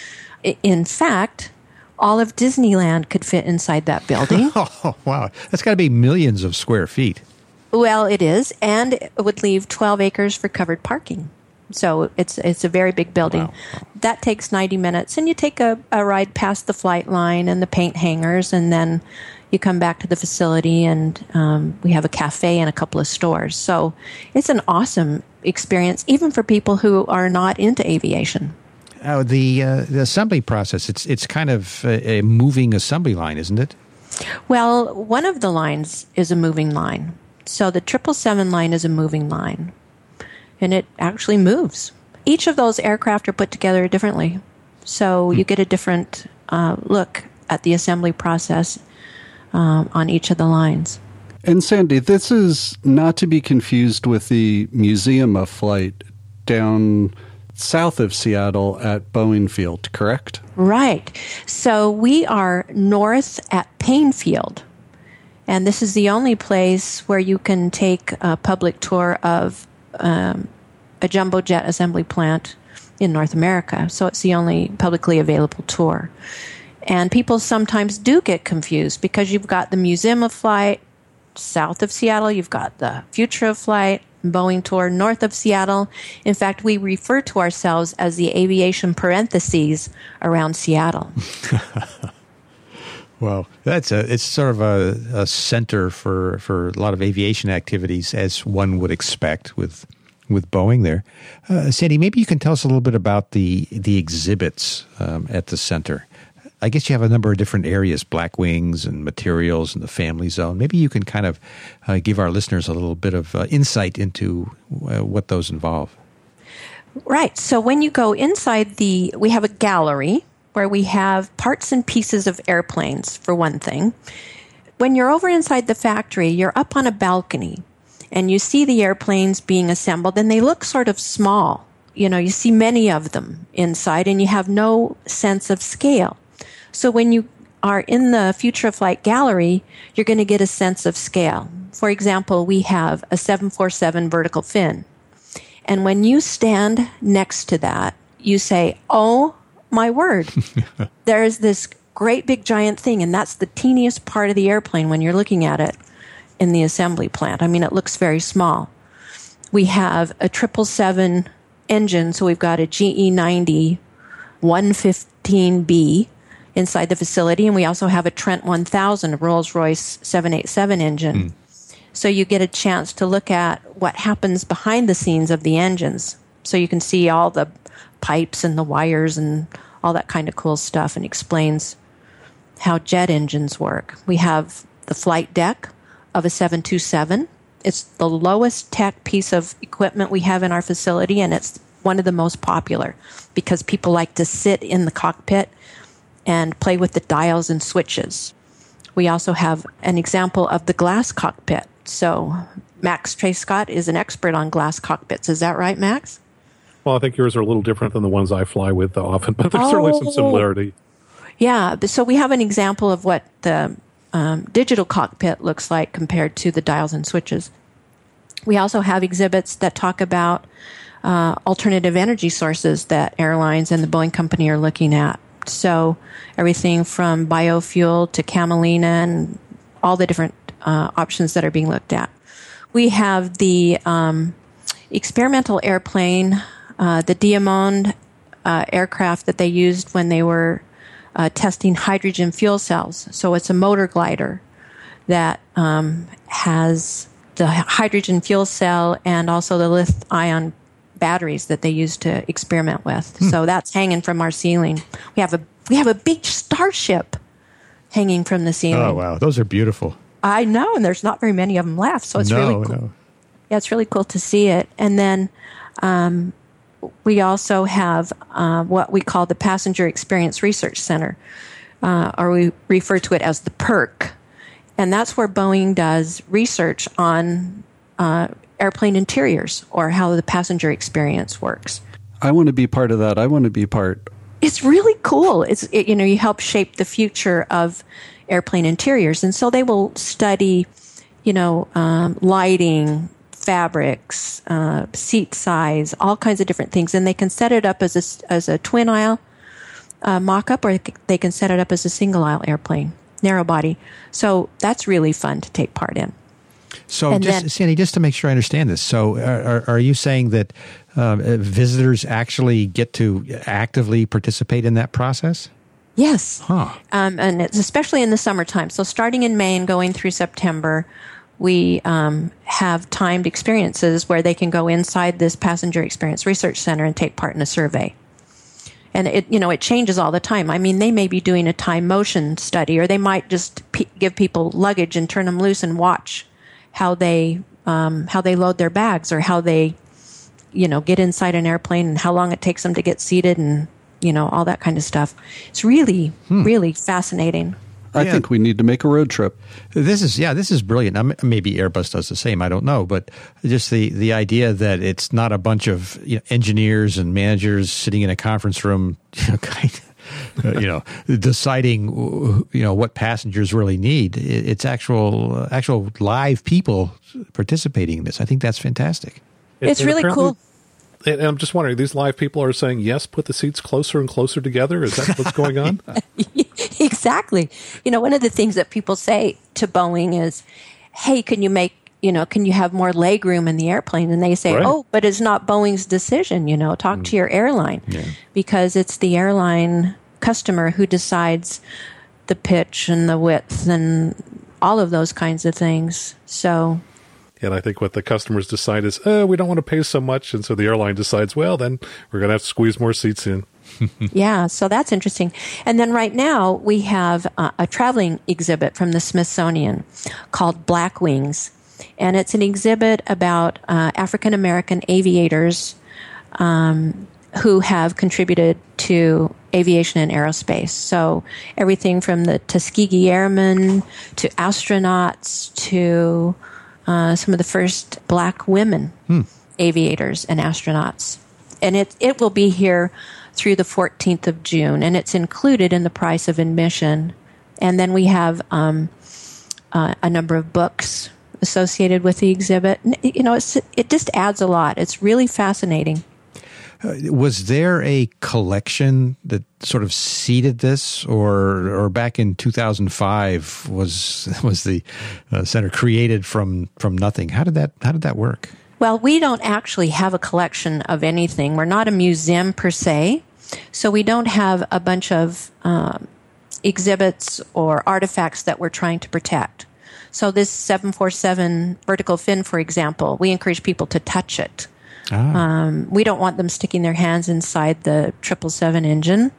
In fact, all of Disneyland could fit inside that building. Oh, wow. That's got to be millions of square feet. Well, it is, and it would leave twelve acres for covered parking. So it's it's a very big building. Wow. That takes ninety minutes, and you take a, a ride past the flight line and the paint hangars, and then you come back to the facility, and um, we have a cafe and a couple of stores. So it's an awesome experience, even for people who are not into aviation. Oh, the uh, the assembly process, it's it's kind of a, a moving assembly line, isn't it? Well, one of the lines is a moving line. So the triple seven line is a moving line, and it actually moves. Each of those aircraft are put together differently, so you get a different uh, look at the assembly process um, on each of the lines. And Sandy, this is not to be confused with the Museum of Flight down south of Seattle at Boeing Field, correct? Right. So we are north at Payne Field. And this is the only place where you can take a public tour of um, a jumbo jet assembly plant in North America. So it's the only publicly available tour. And people sometimes do get confused because you've got the Museum of Flight south of Seattle, you've got the Future of Flight, Boeing tour north of Seattle. In fact, we refer to ourselves as the aviation parentheses around Seattle. Well, that's a it's sort of a, a center for, for a lot of aviation activities, as one would expect with with Boeing there. Uh, Sandy, maybe you can tell us a little bit about the the exhibits um, at the center. I guess you have a number of different areas, Black Wings and materials and the family zone. Maybe you can kind of uh, give our listeners a little bit of uh, insight into uh, what those involve. Right. So when you go inside the, we have a gallery where we have parts and pieces of airplanes, for one thing. When you're over inside the factory, you're up on a balcony, and you see the airplanes being assembled, and they look sort of small. You know, you see many of them inside, and you have no sense of scale. So when you are in the Future of Flight gallery, you're going to get a sense of scale. For example, we have a seven forty-seven vertical fin. And when you stand next to that, you say, oh, my word, there's this great big giant thing, and that's the teeniest part of the airplane when you're looking at it in the assembly plant. I mean, it looks very small. We have a triple seven engine, so we've got a G E ninety one fifteen B inside the facility, and we also have a Trent one thousand, a Rolls-Royce seven eighty-seven engine. Mm. So you get a chance to look at what happens behind the scenes of the engines. So you can see all the pipes and the wires and all that kind of cool stuff, and explains how jet engines work. We have the flight deck of a seven twenty-seven. It's the lowest tech piece of equipment we have in our facility, and it's one of the most popular because people like to sit in the cockpit and play with the dials and switches. We also have an example of the glass cockpit. So Max Trescott is an expert on glass cockpits. Is that right, Max? Well, I think yours are a little different than the ones I fly with often, but there's oh. certainly some similarity. Yeah, so we have an example of what the um, digital cockpit looks like compared to the dials and switches. We also have exhibits that talk about uh, alternative energy sources that airlines and the Boeing company are looking at. So everything from biofuel to camelina and all the different uh, options that are being looked at. We have the um, experimental airplane, uh, the Diamond uh, aircraft that they used when they were uh, testing hydrogen fuel cells. So it's a motor glider that um, has the hydrogen fuel cell and also the lithium-ion batteries that they use to experiment with. Hmm. So that's hanging from our ceiling. We have a we have a big starship hanging from the ceiling. Oh wow, those are beautiful. I know, and there's not very many of them left, so it's no, really cool. No. Yeah, it's really cool to see it. And then um, we also have uh, what we call the Passenger Experience Research Center, uh, or we refer to it as the PERC. And that's where Boeing does research on uh, airplane interiors or how the passenger experience works. I want to be part of that. I want to be part. It's really cool. It's it, you know, you help shape the future of airplane interiors. And so they will study, you know, um, lighting, fabrics, uh, seat size, all kinds of different things. And they can set it up as a, as a twin aisle uh, mock-up, or they can set it up as a single aisle airplane, narrow body. So that's really fun to take part in. So, And just, then- Sandy, just to make sure I understand this, so are, are you saying that um, visitors actually get to actively participate in that process? Yes. Huh. Um, and it's especially in the summertime. So starting in May and going through September, we um, have timed experiences where they can go inside this Passenger Experience Research Center and take part in a survey. And it, you know, it changes all the time. I mean, they may be doing a time motion study, or they might just p- give people luggage and turn them loose and watch how they um, how they load their bags, or how they, you know, get inside an airplane and how long it takes them to get seated, and you know, all that kind of stuff. It's really, hmm. really fascinating. I Yeah. think we need to make a road trip. This is yeah, this is brilliant. Now, maybe Airbus does the same. I don't know, but just the, the idea that it's not a bunch of you know, engineers and managers sitting in a conference room, you know, kind of, uh, you know, deciding you know what passengers really need. It's actual actual live people participating in this. I think that's fantastic. It's And really apparently- cool. And I'm just wondering, these live people are saying, yes, put the seats closer and closer together? Is that what's going on? Exactly. You know, one of the things that people say to Boeing is, hey, can you make, you know, can you have more leg room in the airplane? And they say, Right. oh, but it's not Boeing's decision, you know, talk mm. to your airline. Yeah. Because it's the airline customer who decides the pitch and the width and all of those kinds of things. So... And I think what the customers decide is, oh, we don't want to pay so much. And so the airline decides, well, then we're going to have to squeeze more seats in. Yeah, so that's interesting. And then right now we have uh, a traveling exhibit from the Smithsonian called Black Wings. And it's an exhibit about uh, African-American aviators um, who have contributed to aviation and aerospace. So everything from the Tuskegee Airmen to astronauts to... Uh, some of the first black women hmm. aviators and astronauts. And it it will be here through the fourteenth of June, and it's included in the price of admission. And then we have um, uh, a number of books associated with the exhibit. You know, it's, it just adds a lot. It's really fascinating. Uh, was there a collection that sort of seeded this, or or back in two thousand five was was the uh, center created from from nothing? How did that how did that work? Well, we don't actually have a collection of anything. We're not a museum per se, so we don't have a bunch of um, exhibits or artifacts that we're trying to protect. So this seven forty-seven vertical fin, for example, we encourage people to touch it. Ah. Um, we don't want them sticking their hands inside the triple seven engine.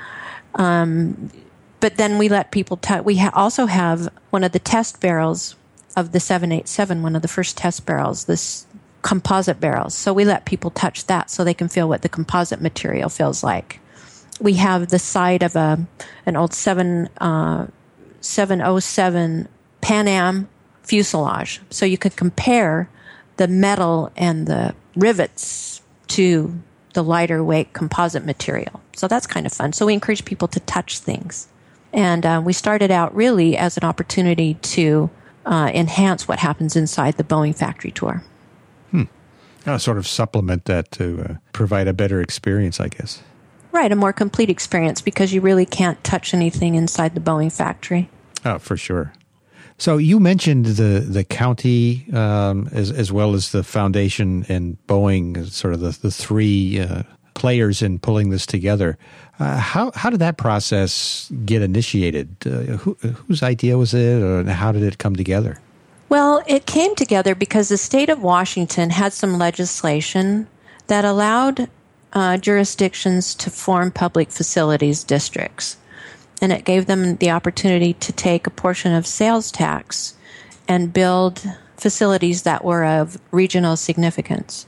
Um, but then we let people touch. We ha- also have one of the test barrels of the seven eighty-seven, one of the first test barrels, this composite barrels. So we let people touch that so they can feel what the composite material feels like. We have the side of a an old seven, uh, seven oh seven Pan Am fuselage. So you could compare the metal and the rivets to the lighter weight composite material. So that's kind of fun. So we encourage people to touch things. And uh, we started out really as an opportunity to uh, enhance what happens inside the Boeing factory tour. Hmm. I'll sort of supplement that to uh, provide a better experience, I guess. Right, a more complete experience, because you really can't touch anything inside the Boeing factory. Oh, for sure. So you mentioned the the county um, as as well as the foundation and Boeing, sort of the the three uh, players in pulling this together. Uh, how how did that process get initiated? Uh, who, whose idea was it, or how did it come together? Well, it came together because the state of Washington had some legislation that allowed uh, jurisdictions to form public facilities districts. And it gave them the opportunity to take a portion of sales tax and build facilities that were of regional significance.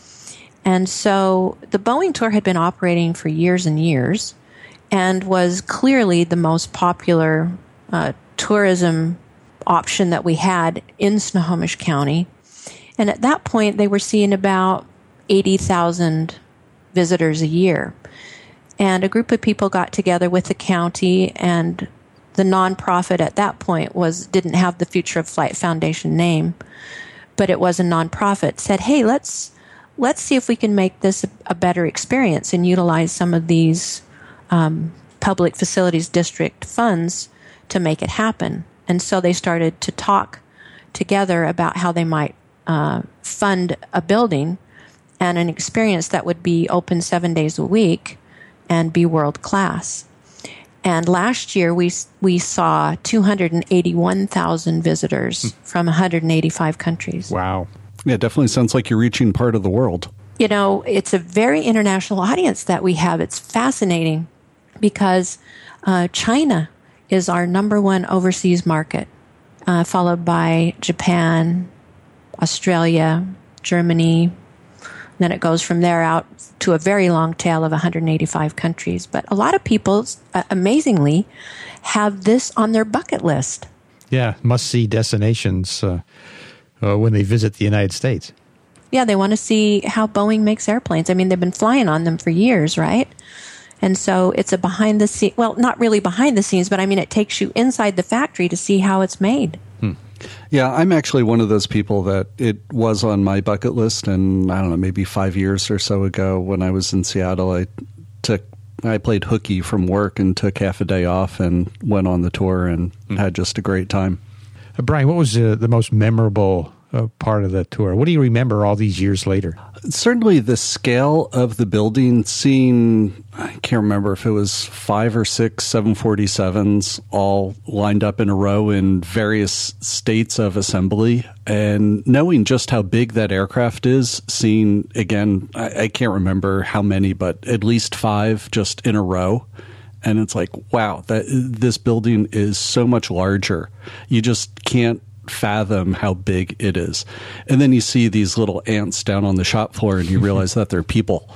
And so the Boeing tour had been operating for years and years and was clearly the most popular uh, tourism option that we had in Snohomish County. And at that point, they were seeing about eighty thousand visitors a year. And a group of people got together with the county, and the nonprofit at that point was didn't have the Future of Flight Foundation name, but it was a nonprofit, said, hey, let's let's see if we can make this a, a better experience and utilize some of these um, public facilities district funds to make it happen. And so they started to talk together about how they might uh, fund a building and an experience that would be open seven days a week and be world class. And last year we we saw two hundred eighty-one thousand visitors from one hundred eighty-five countries. Wow. Yeah, it definitely sounds like you're reaching part of the world. You know, it's a very international audience that we have. It's fascinating because uh, China is our number one overseas market, uh, followed by Japan, Australia, Germany. Then it goes from there out to a very long tail of one hundred eighty-five countries. But a lot of people, uh, amazingly, have this on their bucket list. Yeah, must-see destinations uh, uh, when they visit the United States. Yeah, they want to see how Boeing makes airplanes. I mean, they've been flying on them for years, right? And so it's a behind the scenes, well, not really behind the scenes, but I mean, it takes you inside the factory to see how it's made. Hmm. Yeah, I'm actually one of those people that it was on my bucket list. And I don't know, maybe five years or so ago when I was in Seattle, I took, I played hooky from work and took half a day off and went on the tour and hmm. had just a great time. Uh, Brian, what was uh, the most memorable uh, part of the tour? What do you remember all these years later? Certainly the scale of the building, seeing, I can't remember if it was five or six seven forty-sevens all lined up in a row in various states of assembly, and knowing just how big that aircraft is, seeing, again, I, I can't remember how many, but at least five just in a row. And it's like, wow, that this building is so much larger. You just can't fathom how big it is. And then you see these little ants down on the shop floor and you realize that they're people.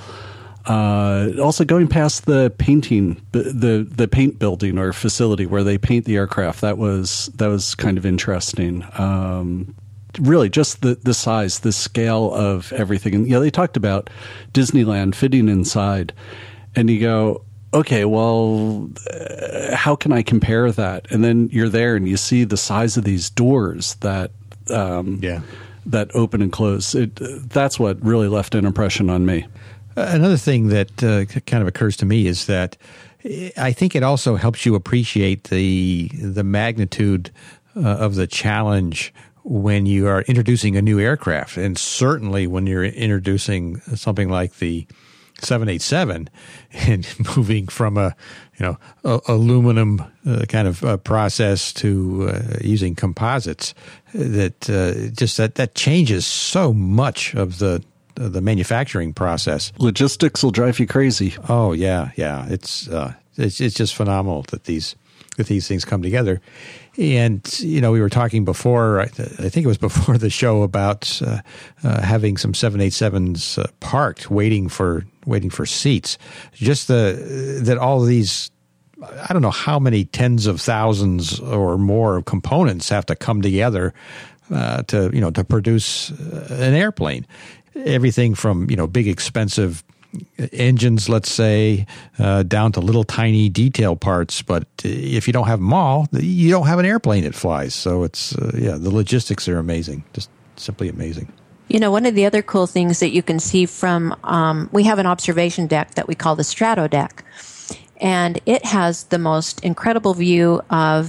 Uh, also going past the painting, the the paint building or facility where they paint the aircraft, that was that was kind of interesting. Um, really just the, the size, the scale of everything. And yeah, they talked about Disneyland fitting inside, and you go, okay, well, uh, how can I compare that? And then you're there and you see the size of these doors that um, yeah. that open and close. It, that's what really left an impression on me. Another thing that uh, kind of occurs to me is that I think it also helps you appreciate the the magnitude uh, of the challenge when you are introducing a new aircraft, and certainly when you're introducing something like the seven eighty-seven and moving from a you know a, aluminum uh, kind of uh, process to uh, using composites, that uh, just that that changes so much of the uh, the manufacturing process. Logistics will drive you crazy. Oh yeah, yeah. It's uh, it's it's just phenomenal that these that these things come together. And, you know, we were talking before, I, th- I think it was before the show, about uh, uh, having some seven eighty-sevens uh, parked, waiting for waiting for seats. Just the that all of these, I don't know how many tens of thousands or more of components have to come together uh, to, you know, to produce uh, an airplane. Everything from, you know, big expensive engines, let's say, uh, down to little tiny detail parts. But if you don't have them all, you don't have an airplane that flies. So it's, uh, yeah, the logistics are amazing, just simply amazing. You know, one of the other cool things that you can see from, um, we have an observation deck that we call the Strato deck. And it has the most incredible view of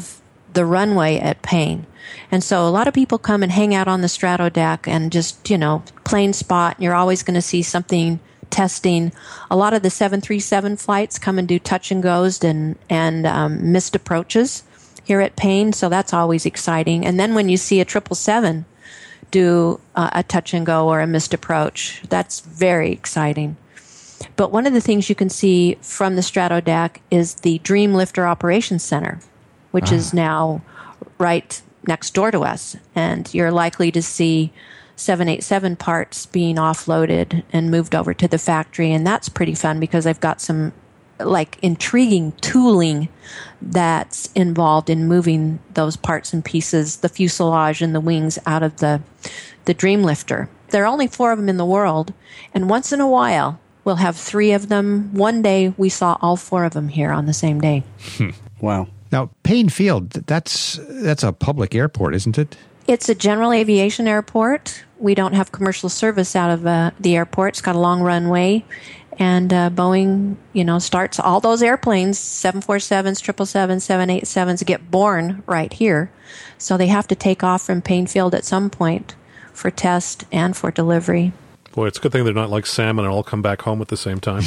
the runway at Payne. And so a lot of people come and hang out on the strato deck and just, you know, plain spot. And you're always going to see something testing. A lot of the seven thirty-seven flights come and do touch and goes and, and um, missed approaches here at Payne. So that's always exciting. And then when you see a triple seven do uh, a touch and go or a missed approach, that's very exciting. But one of the things you can see from the strato deck is the Dream Lifter Operations Center, which ah. is now right next door to us. And you're likely to see seven eighty-seven parts being offloaded and moved over to the factory. And that's pretty fun because I've got some like intriguing tooling that's involved in moving those parts and pieces, the fuselage and the wings out of the, the Dream Lifter. There are only four of them in the world. And once in a while, we'll have three of them. One day we saw all four of them here on the same day. Wow. Now, Payne Field, that's that's a public airport, isn't it? It's a general aviation airport. We don't have commercial service out of uh, the airport. It's got a long runway. And uh, Boeing, you know, starts all those airplanes, seven forty-sevens, triple sevens, seven eighty-sevens, get born right here. So they have to take off from Payne Field at some point for test and for delivery. Boy, it's a good thing they're not like salmon and all come back home at the same time.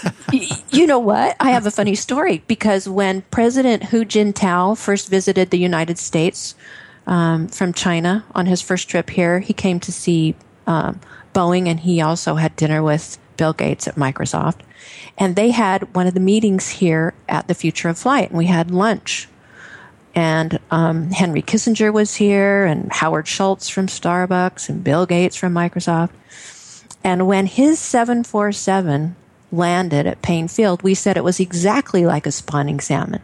You know what? I have a funny story because when President Hu Jintao first visited the United States um, from China on his first trip here, he came to see um, Boeing, and he also had dinner with Bill Gates at Microsoft. And they had one of the meetings here at the Future of Flight, and we had lunch. And um, Henry Kissinger was here, and Howard Schultz from Starbucks, and Bill Gates from Microsoft. And when his seven forty-seven landed at Payne Field, we said it was exactly like a spawning salmon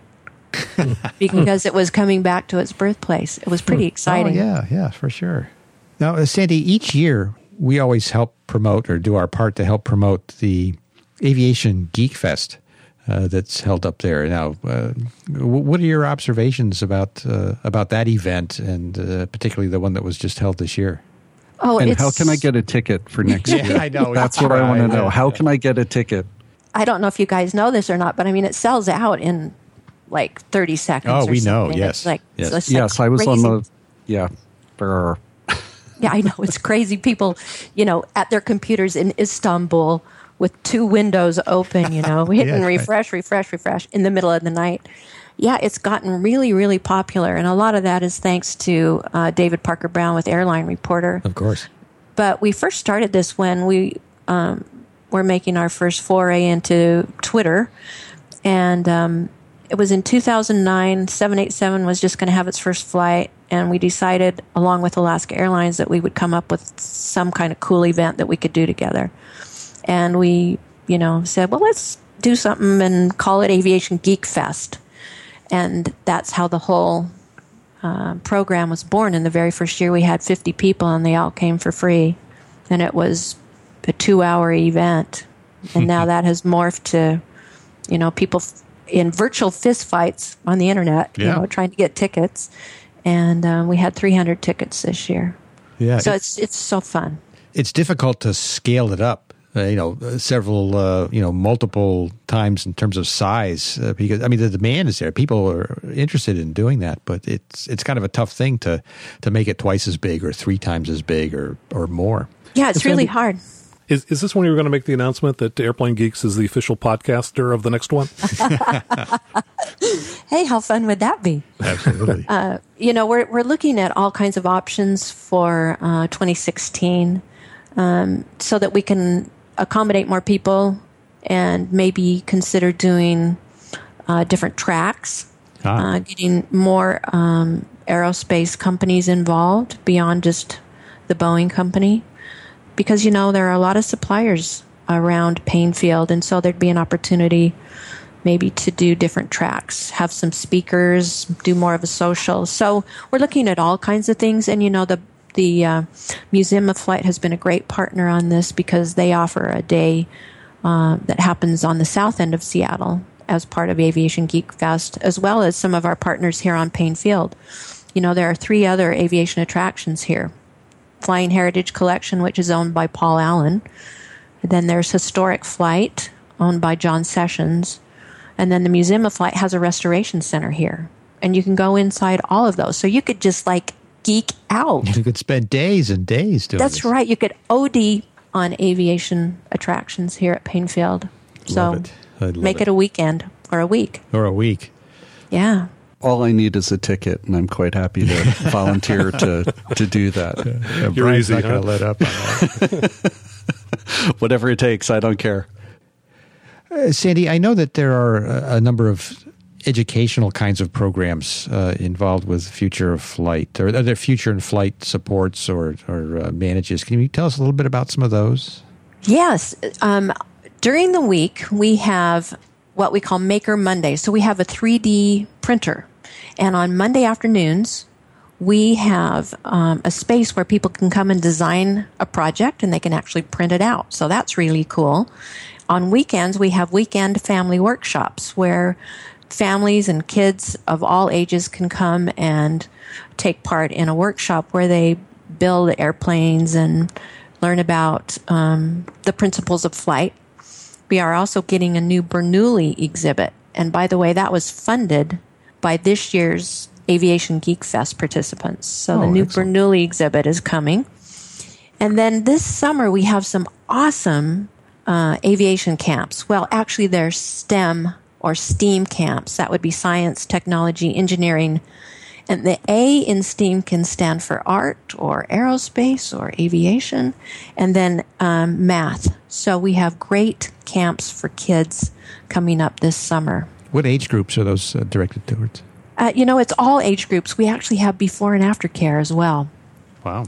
because it was coming back to its birthplace. It was pretty exciting. Oh, yeah, yeah, for sure. Now, uh, Sandy, each year we always help promote or do our part to help promote the Aviation Geek Fest uh, that's held up there. Now, uh, what are your observations about uh, about that event, and uh, particularly the one that was just held this year? Oh, and it's, how can I get a ticket for next yeah, year? I know. That's what right, I want to know. yeah. How can I get a ticket? I don't know if you guys know this or not, but I mean, it sells out in like thirty seconds. Oh, or we know. something. Yes. It's like, yes. It's yes, like I was crazy. on the, yeah. Brr. Yeah, I know. It's crazy. People, you know, at their computers in Istanbul with two windows open, you know, hitting Yeah, refresh, right. refresh, refresh in the middle of the night. Yeah, it's gotten really, really popular. And a lot of that is thanks to uh, David Parker Brown with Airline Reporter. Of course. But we first started this when we um, were making our first foray into Twitter. And um, it was in two thousand nine, seven eighty-seven was just going to have its first flight. And we decided, along with Alaska Airlines, that we would come up with some kind of cool event that we could do together. And we, you know, said, well, let's do something and call it Aviation Geek Fest. And that's how the whole uh, program was born. In the very first year, we had fifty people, and they all came for free. And it was a two-hour event. And now that has morphed to, you know, people f- in virtual fistfights on the internet, Yeah. you know, trying to get tickets. And um, we had three hundred tickets this year. Yeah. So it's it's so fun. It's difficult to scale it up, uh, you know, uh, several, uh, you know, multiple times in terms of size, uh, because, I mean, the demand is there. People are interested in doing that, but it's it's kind of a tough thing to, to make it twice as big or three times as big or, or more. Yeah, it's Sandy, really hard. Is is this when you were going to make the announcement that Airplane Geeks is the official podcaster of the next one? Hey, how fun would that be? Absolutely. Uh, you know, we're we're looking at all kinds of options for uh, twenty sixteen, um, so that we can accommodate more people and maybe consider doing uh, different tracks, Ah. uh, getting more um, aerospace companies involved beyond just the Boeing company, because you know there are a lot of suppliers around Payne Field, and so there'd be an opportunity maybe to do different tracks, have some speakers, do more of a social. So we're looking at all kinds of things. And, you know, the the uh, Museum of Flight has been a great partner on this because they offer a day uh, that happens on the south end of Seattle as part of Aviation Geek Fest, as well as some of our partners here on Payne Field. You know, there are three other aviation attractions here. Flying Heritage Collection, which is owned by Paul Allen. Then there's Historic Flight, owned by John Sessions. And then the Museum of Flight has a restoration center here. and you can go inside all of those. So you could just like geek out. You could spend days and days doing That's this. right. You could O D on aviation attractions here at Painfield. So Love it. I'd love make it. it a weekend or a week. or a week. Yeah. All I need is a ticket, and I'm quite happy to volunteer to, to do that. Uh, You're Brian's easy, not going huh? to let up on that. Whatever it takes, I don't care. Uh, Sandy, I know that there are a, a number of educational kinds of programs uh, involved with Future of Flight. Or are there Future in Flight supports or, or uh, manages? Can you tell us a little bit about some of those? Yes. Um, during the week, we have what we call Maker Monday. So we have a three D printer. And on Monday afternoons, we have um, a space where people can come and design a project and they can actually print it out. So that's really cool. On weekends, we have weekend family workshops where families and kids of all ages can come and take part in a workshop where they build airplanes and learn about um, the principles of flight. We are also getting a new Bernoulli exhibit. And by the way, that was funded by this year's Aviation Geek Fest participants. So Oh, the new excellent. Bernoulli exhibit is coming. And then this summer, we have some awesome uh, aviation camps. Well, actually, they're STEM or STEAM camps. That would be science, technology, engineering. And the A in STEAM can stand for art or aerospace or aviation. And then um, math. So we have great camps for kids coming up this summer. What age groups are those uh, directed towards? Uh, you know, it's all age groups. We actually have before and after care as well. Wow.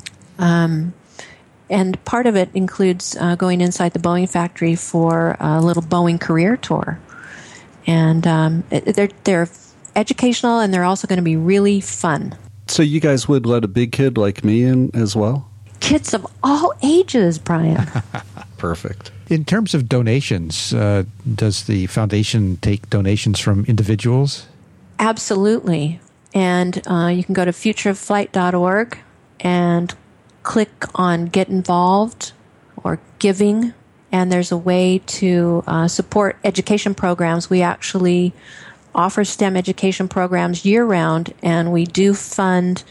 And part of it includes uh, going inside the Boeing factory for a little Boeing career tour. And um, it, they're, they're educational, and they're also going to be really fun. So you guys would let a big kid like me in as well? Kids of all ages, Brian. Perfect. In terms of donations, uh, does the foundation take donations from individuals? Absolutely. And uh, you can go to future of flight dot org and click on Get Involved or Giving. And there's a way to uh, support education programs. We actually offer STEM education programs year-round, and we do fund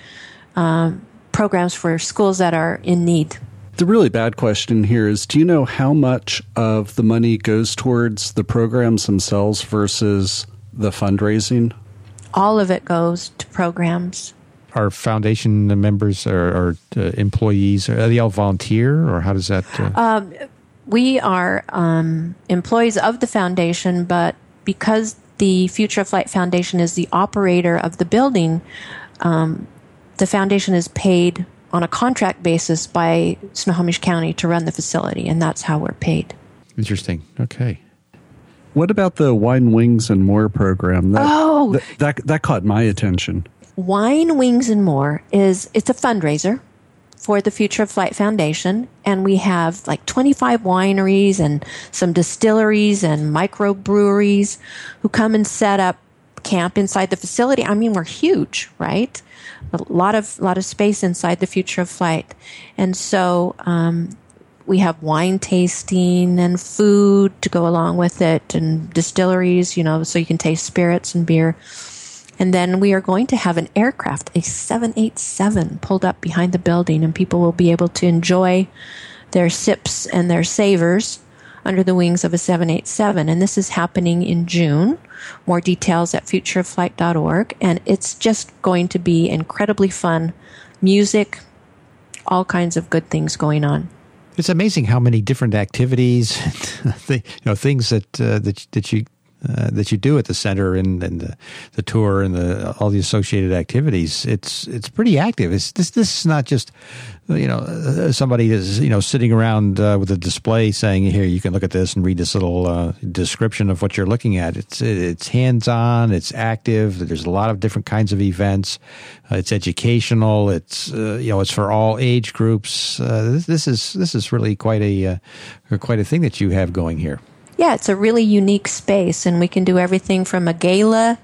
um, programs for schools that are in need. The really bad question here is, do you know how much of the money goes towards the programs themselves versus the fundraising? All of it goes to programs. Are foundation members or, or uh, employees, are they all volunteer, or how does that? Uh... We are um, employees of the foundation, but because the Future of Flight Foundation is the operator of the building, um, the foundation is paid on a contract basis by Snohomish County to run the facility, and that's how we're paid. Interesting. Okay. What about the Wine, Wings, and More program? That, Oh! that, that, that caught my attention. Wine, Wings, and More is it's a fundraiser for the Future of Flight Foundation, and we have like twenty-five wineries and some distilleries and microbreweries who come and set up camp inside the facility. I mean, we're huge, right? A lot of lot of space inside the Future of Flight, and so um, we have wine tasting and food to go along with it, and distilleries, you know, so you can taste spirits and beer. And then we are going to have an aircraft, a seven eighty-seven, pulled up behind the building, and people will be able to enjoy their sips and their savors under the wings of a seven eighty-seven. And this is happening in June. More details at future of flight dot org. And it's just going to be incredibly fun. Music, all kinds of good things going on. It's amazing how many different activities, you know, things that uh, that that you uh, that you do at the center and, and the, the tour and the all the associated activities. It's it's pretty active. It's this this is not just you know uh, somebody is you know sitting around uh, with a display saying, here, you can look at this and read this little uh, description of what you're looking at. It's it's hands on. It's active. There's a lot of different kinds of events. Uh, it's educational. It's uh, you know it's for all age groups. Uh, this, this is this is really quite a uh, quite a thing that you have going here. Yeah, it's a really unique space, and we can do everything from a gala.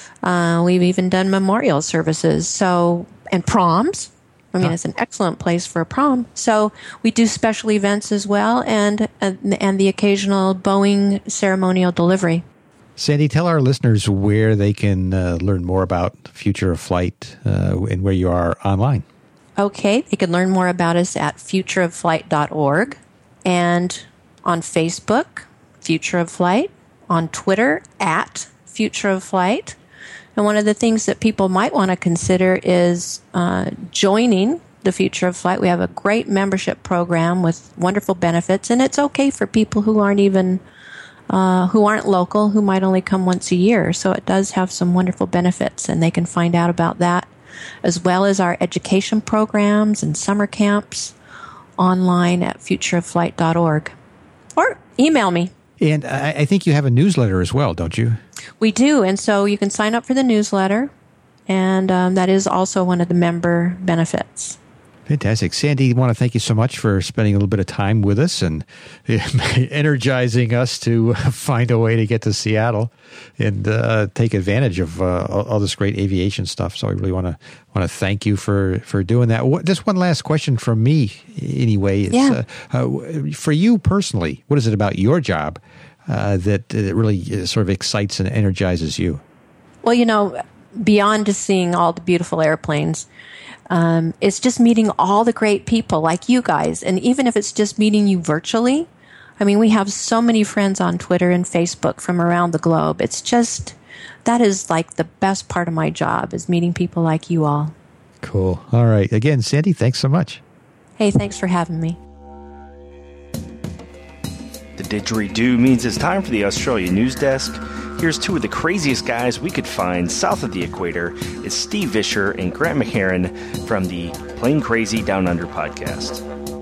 Uh, we've even done memorial services, so and proms. I mean, it's an excellent place for a prom. So we do special events as well, and and, and the occasional Boeing ceremonial delivery. Sandy, tell our listeners where they can uh, learn more about Future of Flight uh, and where you are online. Okay, they can learn more about us at future of flight dot org and on Facebook, Future of Flight, on Twitter, at Future of Flight. And one of the things that people might want to consider is uh, joining the Future of Flight. We have a great membership program with wonderful benefits, and it's okay for people who aren't even uh, who aren't local, who might only come once a year. So it does have some wonderful benefits, and they can find out about that, as well as our education programs and summer camps online at future of flight dot org. Or email me. And I, I think you have a newsletter as well, don't you? We do, and so you can sign up for the newsletter, and um, that is also one of the member benefits. Fantastic. Sandy, I want to thank you so much for spending a little bit of time with us and energizing us to find a way to get to Seattle and uh, take advantage of uh, all this great aviation stuff. So I really want to want to thank you for, for doing that. What, just one last question from me, anyway. Is, yeah. uh, uh, for you personally, what is it about your job uh, that, that really sort of excites and energizes you? Well, you know, beyond just seeing all the beautiful airplanes, Um, it's just meeting all the great people like you guys. And even if it's just meeting you virtually, I mean, we have so many friends on Twitter and Facebook from around the globe. It's just, that is like the best part of my job, is meeting people like you all. Cool. All right. Again, Sandy, thanks so much. Hey, thanks for having me. The didgeridoo means it's time for the Australia News Desk. Here's two of the craziest guys we could find south of the equator. It's Steve Visscher and Grant McHerron from the Plane Crazy Down Under podcast.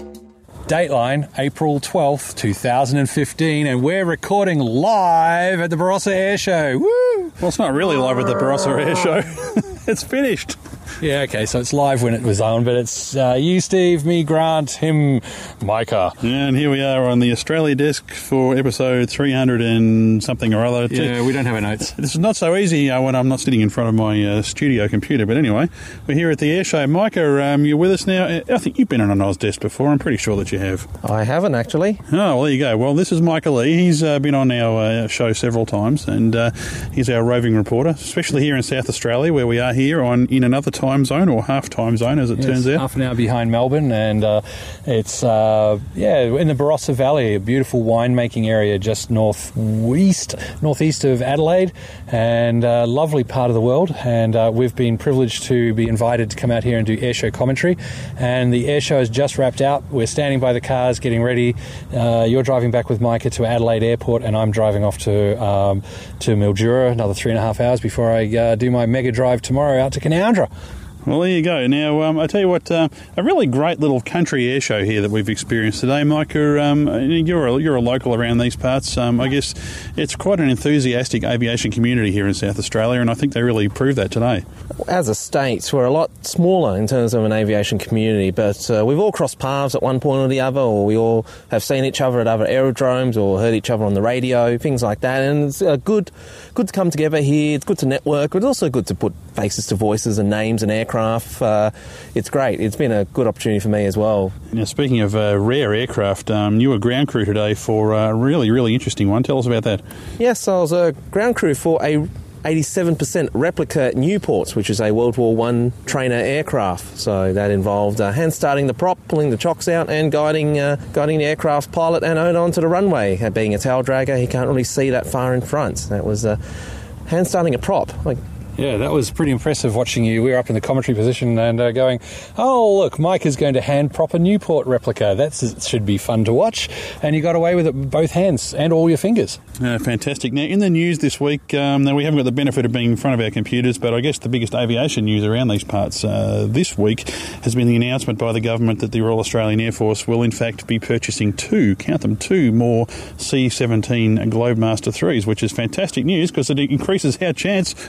Dateline, April twelfth, twenty fifteen, and we're recording live at the Barossa Air Show. Woo! Well, it's not really live at the Barossa Air Show. It's finished. Yeah, okay, so it's live when it was on, but it's uh, you, Steve, me, Grant, him, Micah. Yeah, and here we are on the Australia desk for episode three hundred and something or other. Yeah, we don't have our notes. This is not so easy uh, when I'm not sitting in front of my uh, studio computer, but anyway, we're here at the air show. Micah, um, you're with us now. I think you've been on an Oz desk before. I'm pretty sure that you have. I haven't, actually. Oh, well, there you go. Well, this is Micah Lee. He's uh, been on our uh, show several times, and uh, he's our roving reporter, especially here in South Australia, where we are here on in another time zone, or half time zone, as it yes, turns out. Half an hour behind Melbourne, and uh, it's, uh, yeah, in the Barossa Valley, a beautiful winemaking area just northeast, northeast of Adelaide, and a lovely part of the world. And uh, we've been privileged to be invited to come out here and do airshow commentary. And the airshow has just wrapped up. We're standing by the cars, getting ready. Uh, you're driving back with Micah to Adelaide Airport, and I'm driving off to um, to Mildura, another three and a half hours before I uh, do my mega drive tomorrow out to Canowindra. Well, there you go. Now, um, I tell you what, uh, a really great little country air show here that we've experienced today. Micah, um, you're a, you're a local around these parts. Um, I guess it's quite an enthusiastic aviation community here in South Australia, and I think they really proved that today. As a state, we're a lot smaller in terms of an aviation community, but uh, we've all crossed paths at one point or the other, or we all have seen each other at other aerodromes or heard each other on the radio, things like that. And it's uh, good, good to come together here. It's good to network, but it's also good to put faces to voices and names and aircraft. Uh, it's great. It's been a good opportunity for me as well. Now, speaking of uh, rare aircraft, um, you were ground crew today for a really, really interesting one. Tell us about that. Yes, I was a ground crew for a eighty-seven percent replica Newports, which is a World War One trainer aircraft. So that involved uh, hand starting the prop, pulling the chocks out, and guiding uh, guiding the aircraft pilot and owner onto the runway. Uh, being a tail dragger, he can't really see that far in front. That was uh, hand starting a prop. Like, Yeah, that was pretty impressive watching you. We were up in the commentary position and uh, going, oh, look, Mike is going to hand prop a Newport replica. That should be fun to watch. And you got away with it with both hands and all your fingers. Uh, fantastic. Now, in the news this week, um, now we haven't got the benefit of being in front of our computers, but I guess the biggest aviation news around these parts uh, this week has been the announcement by the government that the Royal Australian Air Force will, in fact, be purchasing two, count them, two more C seventeen Globemaster threes, which is fantastic news because it increases our chance of getting a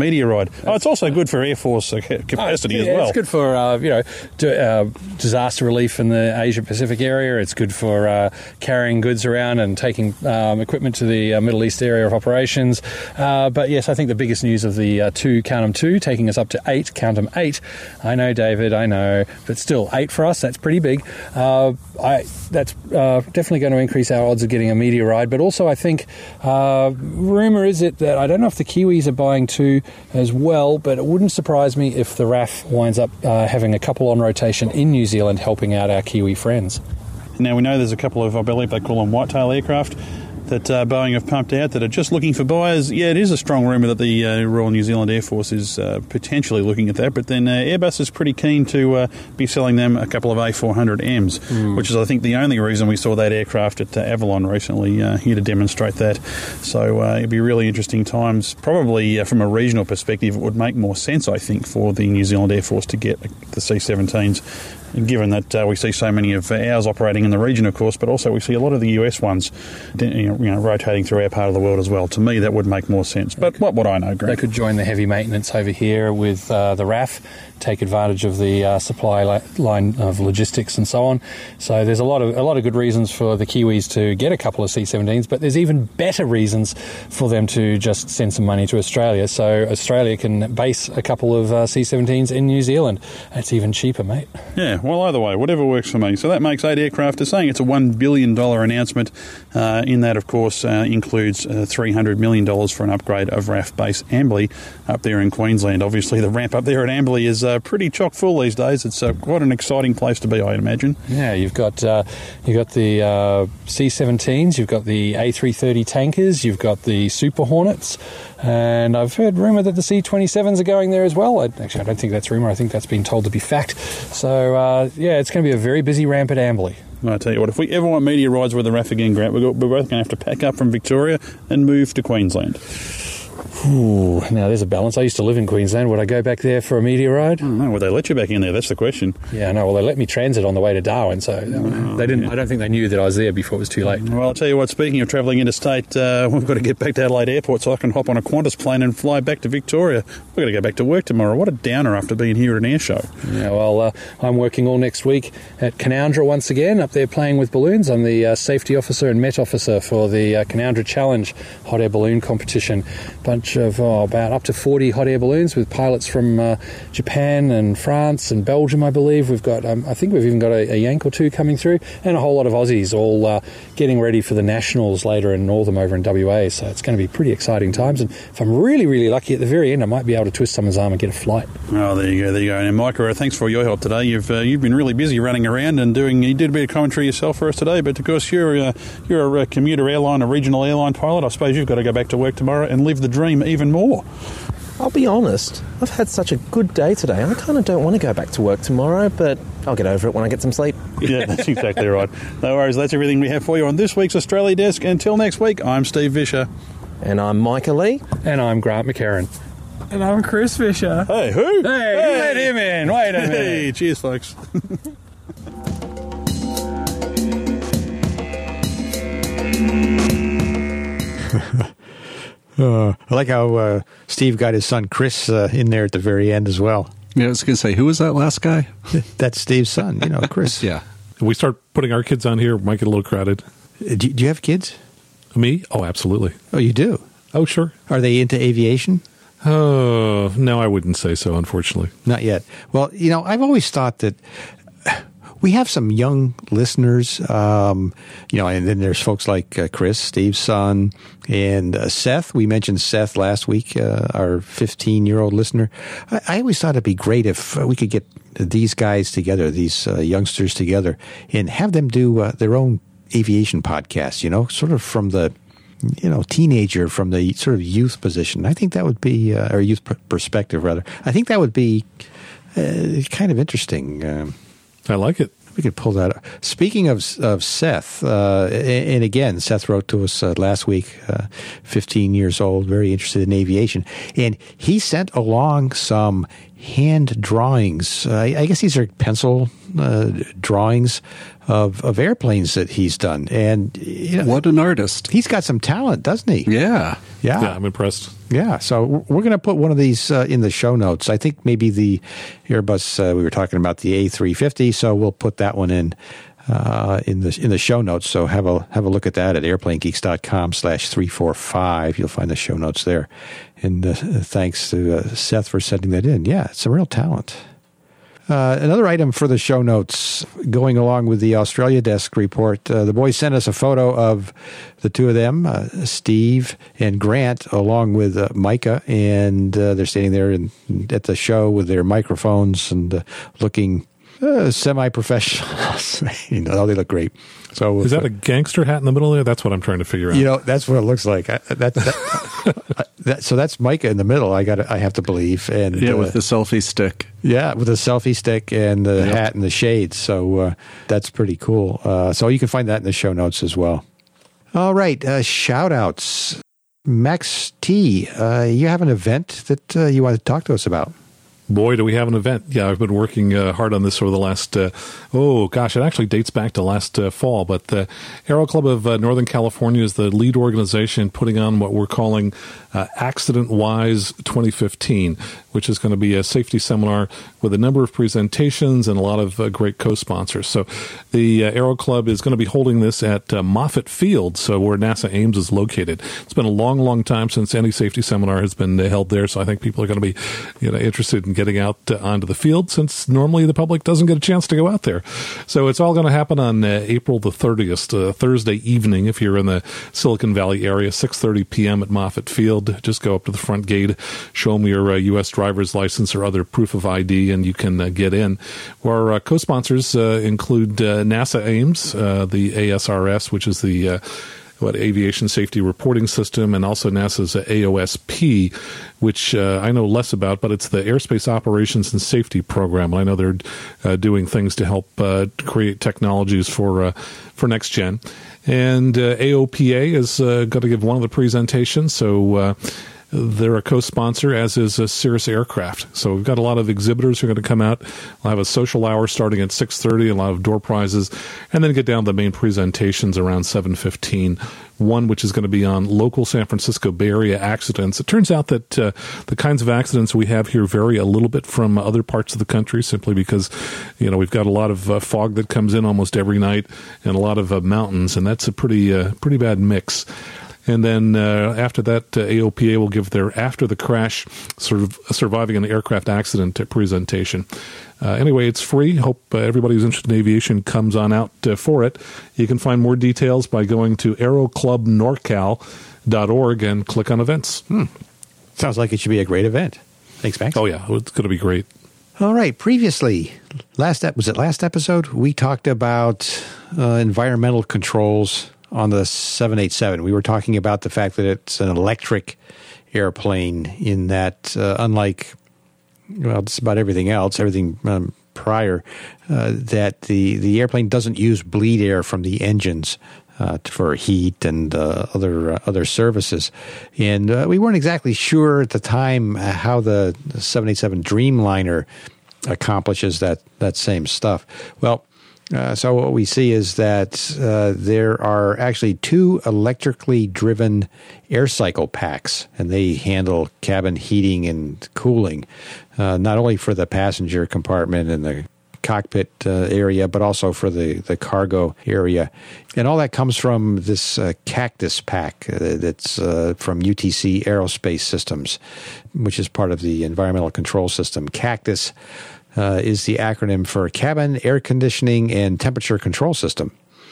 meteorite. Oh, it's also good for Air Force uh, capacity oh, yeah, as well. It's good for uh, you know d- uh, disaster relief in the Asia Pacific area. It's good for uh, carrying goods around and taking um, equipment to the uh, Middle East area of operations. Uh, but yes, I think the biggest news of the uh, two, count 'em two, taking us up to eight, count 'em eight. I know, David, I know, but still eight for us. That's pretty big. Uh, I that's uh, definitely going to increase our odds of getting a meteorite. But also, I think uh, rumor is it that I don't know if the Kiwis are buying two as well, but it wouldn't surprise me if the R A F winds up uh, having a couple on rotation in New Zealand, helping out our Kiwi friends. Now, we know there's a couple of, I believe they call them whitetail aircraft, that uh, Boeing have pumped out that are just looking for buyers. Yeah, it is a strong rumour that the uh, Royal New Zealand Air Force is uh, potentially looking at that, but then uh, Airbus is pretty keen to uh, be selling them a couple of A four hundred M's, mm. which is, I think, the only reason we saw that aircraft at uh, Avalon recently, uh, here to demonstrate that. So uh, it'd be really interesting times. Probably uh, from a regional perspective, it would make more sense, I think, for the New Zealand Air Force to get the C seventeens, given that uh, we see so many of ours operating in the region, of course, but also we see a lot of the U S ones you know, you know, rotating through our part of the world as well. To me, that would make more sense. But what would I know, Grant? They could join the heavy maintenance over here with uh, the R A F, take advantage of the uh, supply li- line of logistics and so on. So there's a lot of a lot of good reasons for the Kiwis to get a couple of C seventeens, but there's even better reasons for them to just send some money to Australia. So Australia can base a couple of uh, C seventeens in New Zealand. It's even cheaper, mate. Yeah, well, either way, whatever works for me. So that makes eight aircraft. They're saying it's a one billion dollars announcement. Uh, in that, of course, uh, includes uh, three hundred million dollars for an upgrade of R A F base Amberley up there in Queensland. Obviously, the ramp up there at Amberley is uh, pretty chock full these days. It's uh, quite an exciting place to be, I imagine. Yeah, you've got uh, you've got the uh, C seventeens, you've got the A three thirty tankers, you've got the Super Hornets, and I've heard rumour that the C twenty-sevens are going there as well. I, actually, I don't think that's rumour. I think that's been told to be fact. So, uh, yeah, it's going to be a very busy ramp at Amberley. I tell you what, if we ever want media rides with the R A F again, Grant, we're both going to have to pack up from Victoria and move to Queensland. Ooh, now there's a balance. I used to live in Queensland. Would I go back there for a media ride? I don't know. Would they let you back in there? That's the question. Yeah, no. Well, they let me transit on the way to Darwin, so oh, they didn't. Yeah. I don't think they knew that I was there before it was too late. Well, I'll tell you what. Speaking of travelling interstate, uh, we've got to get back to Adelaide Airport so I can hop on a Qantas plane and fly back to Victoria. We've got to go back to work tomorrow. What a downer after being here at an air show. Yeah. Well, uh, I'm working all next week at Canowindra once again, up there playing with balloons. I'm the uh, safety officer and Met officer for the uh, Canowindra Challenge hot air balloon competition. Bunch of oh, about up to forty hot air balloons with pilots from uh, Japan and France and Belgium, I believe. We've got, um, I think we've even got a, a Yank or two coming through, and a whole lot of Aussies all uh, getting ready for the Nationals later in Northam over in W A. So it's going to be pretty exciting times. And if I'm really, really lucky at the very end, I might be able to twist someone's arm and get a flight. Oh, there you go, there you go. And Micah, thanks for your help today. You've uh, you've been really busy running around and doing. You did a bit of commentary yourself for us today, but of course you're uh, you're a commuter airline, a regional airline pilot. I suppose you've got to go back to work tomorrow and live the dream even more. I'll be honest, I've had such a good day today. I kind of don't want to go back to work tomorrow, but I'll get over it when I get some sleep. Yeah, that's exactly right. No worries, that's everything we have for you on this week's Australia Desk. Until next week, I'm Steve Vischer. And I'm Micah Lee. And I'm Grant McHerron. And I'm Chris Vischer. Hey, who? Hey, hey. Let him in. Wait a minute. Hey, cheers, folks. Uh, I like how uh, Steve got his son Chris uh, in there at the very end as well. Yeah, I was going to say, who was that last guy? That's Steve's son, you know, Chris. Yeah. We start putting our kids on here, might get a little crowded. Do, do you have kids? Me? Oh, absolutely. Oh, you do? Oh, sure. Are they into aviation? Oh, no, I wouldn't say so, unfortunately. Not yet. Well, you know, I've always thought that we have some young listeners, um, you know, and then there's folks like uh, Chris, Steve's son, and uh, Seth. We mentioned Seth last week, uh, our fifteen-year-old listener. I, I always thought it'd be great if uh, we could get these guys together, these uh, youngsters together, and have them do uh, their own aviation podcast, you know, sort of from the, you know, teenager, from the sort of youth position. I think that would be, uh, or youth pr- perspective, rather. I think that would be uh, kind of interesting. Um, I like it. We could pull that up. Speaking of of Seth, uh, and again, Seth wrote to us uh, last week, uh, fifteen years old, very interested in aviation. And he sent along some hand drawings. Uh, I guess these are pencil uh, drawings of, of airplanes that he's done. And you know, what an artist. He's got some talent, doesn't he? Yeah. Yeah. Yeah, I'm impressed. Yeah, so we're going to put one of these uh, in the show notes. I think maybe the Airbus, uh, we were talking about the A three fifty, so we'll put that one in uh, in the in the show notes. So have a have a look at that at airplanegeeks.com slash 345. You'll find the show notes there. And uh, thanks to uh, Seth for sending that in. Yeah, it's some real talent. Uh, another item for the show notes, going along with the Australia Desk report, uh, the boys sent us a photo of the two of them, uh, Steve and Grant, along with uh, Micah, and uh, they're standing there in, at the show with their microphones and uh, looking uh, semi-professional. You know, they look great. So is that a gangster hat in the middle there? That's what I'm trying to figure out. You know, that's what it looks like. I, that, that, that, so that's Micah in the middle. I got. I have to believe. And yeah, uh, with the selfie stick. Yeah, with the selfie stick and the yep. hat and the shades. So uh, that's pretty cool. Uh, so you can find that in the show notes as well. All right, uh, shout outs. Max T, uh, you have an event that uh, you want to talk to us about. Boy, do we have an event. Yeah, I've been working uh, hard on this over the last, uh, oh gosh, it actually dates back to last uh, fall. But the Aero Club of uh, Northern California is the lead organization putting on what we're calling uh, Accident Wise twenty fifteen, which is going to be a safety seminar with a number of presentations and a lot of uh, great co-sponsors. So the uh, Aero Club is going to be holding this at uh, Moffett Field, so where NASA Ames is located. It's been a long, long time since any safety seminar has been uh, held there, so I think people are going to be you know, interested in getting out uh, onto the field, since normally the public doesn't get a chance to go out there. So it's all going to happen on uh, April the thirtieth, uh, Thursday evening, if you're in the Silicon Valley area, six thirty p.m. at Moffett Field. Just go up to the front gate, show them your uh, U S driver's license or other proof of I D, and you can uh, get in. Our uh, co-sponsors uh, include uh, NASA Ames, uh, the A S R S, which is the uh, what Aviation Safety Reporting System, and also NASA's A O S P, which uh, I know less about, but it's the Airspace Operations and Safety Program. I know they're uh, doing things to help uh, create technologies for uh, for next gen. And uh, A O P A is uh, going to give one of the presentations, so uh, they're a co-sponsor, as is uh, Cirrus Aircraft. So we've got a lot of exhibitors who are going to come out. We'll have a social hour starting at six thirty, a lot of door prizes, and then get down to the main presentations around seven fifteen. One which is going to be on local San Francisco Bay Area accidents. It turns out that uh, the kinds of accidents we have here vary a little bit from other parts of the country, simply because, you know, we've got a lot of uh, fog that comes in almost every night and a lot of uh, mountains, and that's a pretty uh, pretty bad mix. And then uh, after that, uh, A O P A will give their after the crash sort of surviving an aircraft accident presentation. Uh, anyway, it's free. Hope uh, everybody who's interested in aviation comes on out uh, for it. You can find more details by going to aero club norcal dot org and click on events. Hmm. Sounds like it should be a great event. Thanks, Max. Oh, yeah. It's going to be great. All right. Previously, last ep- was it last episode? We talked about uh, environmental controls on the seven eighty-seven. We were talking about the fact that it's an electric airplane, in that, uh, unlike, well, just about everything else, everything um, prior, uh, that the, the airplane doesn't use bleed air from the engines uh, for heat and uh, other uh, other services. And uh, we weren't exactly sure at the time how the seven eighty-seven Dreamliner accomplishes that, that same stuff. Well, Uh, so what we see is that uh, there are actually two electrically driven air cycle packs, and they handle cabin heating and cooling, uh, not only for the passenger compartment and the cockpit uh, area, but also for the, the cargo area. And all that comes from this uh, Cactus pack uh, that's uh, from U T C Aerospace Systems, which is part of the Environmental Control System. Cactus Uh, is the acronym for Cabin Air Conditioning and Temperature Control System.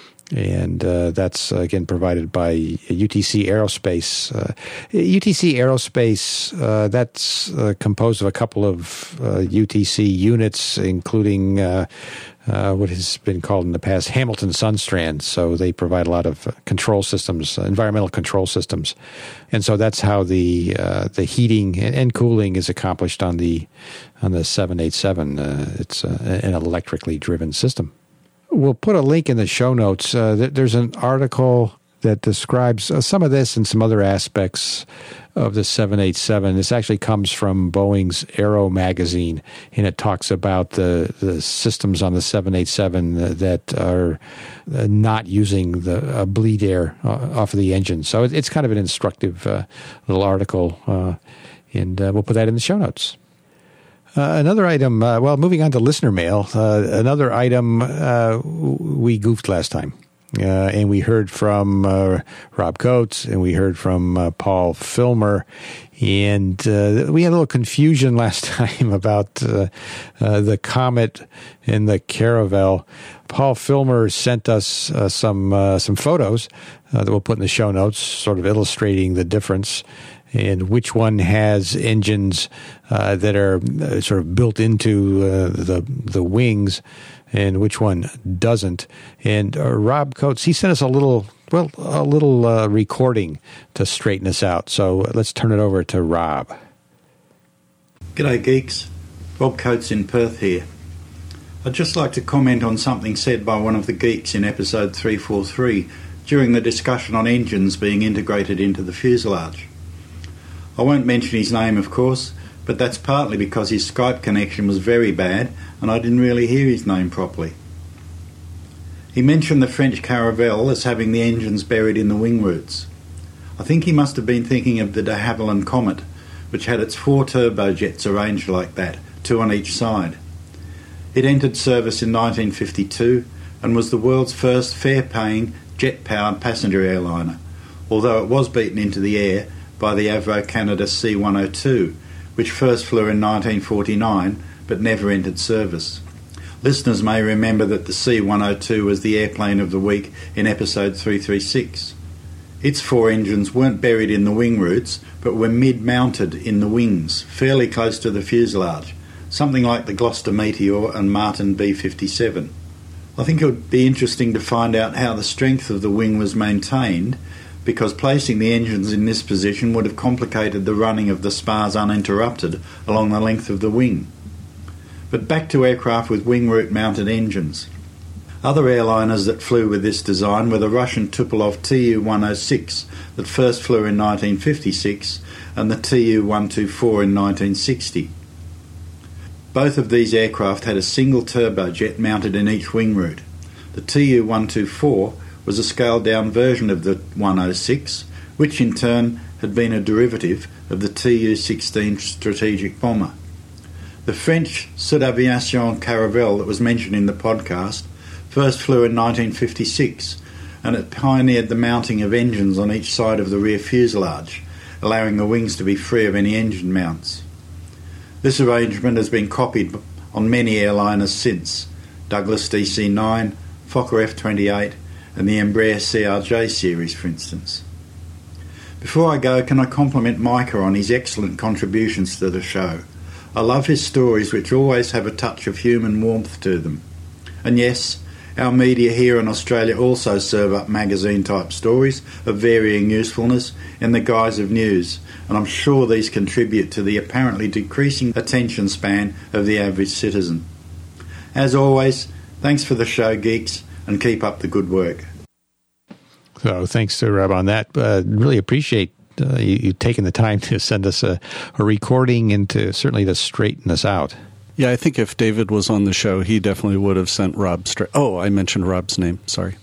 And uh, that's, uh, again, provided by U T C Aerospace. Uh, U T C Aerospace, uh, that's uh, composed of a couple of uh, U T C units, including uh, uh, what has been called in the past Hamilton Sunstrand. So they provide a lot of control systems, uh, environmental control systems. And so that's how the uh, the heating and, and cooling is accomplished on the on the seven eighty-seven. Uh, it's uh, an electrically driven system. We'll put a link in the show notes. Uh, there's an article that describes uh, some of this and some other aspects of the seven eighty-seven. This actually comes from Boeing's Aero magazine, and it talks about the, the systems on the seven eighty-seven that are not using the uh, bleed air uh, off of the engine. So it, it's kind of an instructive uh, little article, uh, and uh, we'll put that in the show notes. Uh, another item, uh, well, moving on to listener mail, uh, another item uh, we goofed last time. Uh, and we heard from uh, Rob Coates, and we heard from uh, Paul Filmer, and uh, we had a little confusion last time about uh, uh, the Comet and the Caravelle. Paul Filmer sent us uh, some uh, some photos uh, that we'll put in the show notes, sort of illustrating the difference and which one has engines uh, that are uh, sort of built into uh, the the wings, and which one doesn't. And uh, Rob Coates, he sent us a little, well, a little uh, recording to straighten us out. So let's turn it over to Rob. G'day, geeks. Rob Coates in Perth here. I'd just like to comment on something said by one of the geeks in episode three forty-three during the discussion on engines being integrated into the fuselage. I won't mention his name, of course, but that's partly because his Skype connection was very bad and I didn't really hear his name properly. He mentioned the French Caravelle as having the engines buried in the wing roots. I think he must have been thinking of the de Havilland Comet, which had its four turbojets arranged like that, two on each side. It entered service in nineteen fifty-two and was the world's first fare-paying, jet-powered passenger airliner, although it was beaten into the air by the Avro Canada C one oh two, which first flew in nineteen forty-nine but never entered service. Listeners may remember that the C one oh two was the airplane of the week in episode three thirty-six. Its four engines weren't buried in the wing roots, but were mid-mounted in the wings, fairly close to the fuselage, something like the Gloucester Meteor and Martin B fifty-seven. I think it would be interesting to find out how the strength of the wing was maintained, because placing the engines in this position would have complicated the running of the spars uninterrupted along the length of the wing. But back to aircraft with wing root mounted engines. Other airliners that flew with this design were the Russian Tupolev T U one oh six that first flew in nineteen fifty-six and the T U one twenty-four in nineteen sixty. Both of these aircraft had a single turbojet mounted in each wing root. The T U one twenty-four was a scaled-down version of the one oh six, which in turn had been a derivative of the T U sixteen strategic bomber. The French Sud Aviation Caravelle that was mentioned in the podcast first flew in nineteen fifty-six, and it pioneered the mounting of engines on each side of the rear fuselage, allowing the wings to be free of any engine mounts. This arrangement has been copied on many airliners since: Douglas D C nine, Fokker F twenty-eight, and the Embraer C R J series, for instance. Before I go, can I compliment Micah on his excellent contributions to the show? I love his stories, which always have a touch of human warmth to them. And yes, our media here in Australia also serve up magazine-type stories of varying usefulness in the guise of news, and I'm sure these contribute to the apparently decreasing attention span of the average citizen. As always, thanks for the show, geeks, and keep up the good work. So thanks to Rob on that. Uh, really appreciate uh, you, you taking the time to send us a, a recording and to certainly to straighten us out. Yeah, I think if David was on the show, he definitely would have sent Rob straight. Oh, I mentioned Rob's name. Sorry.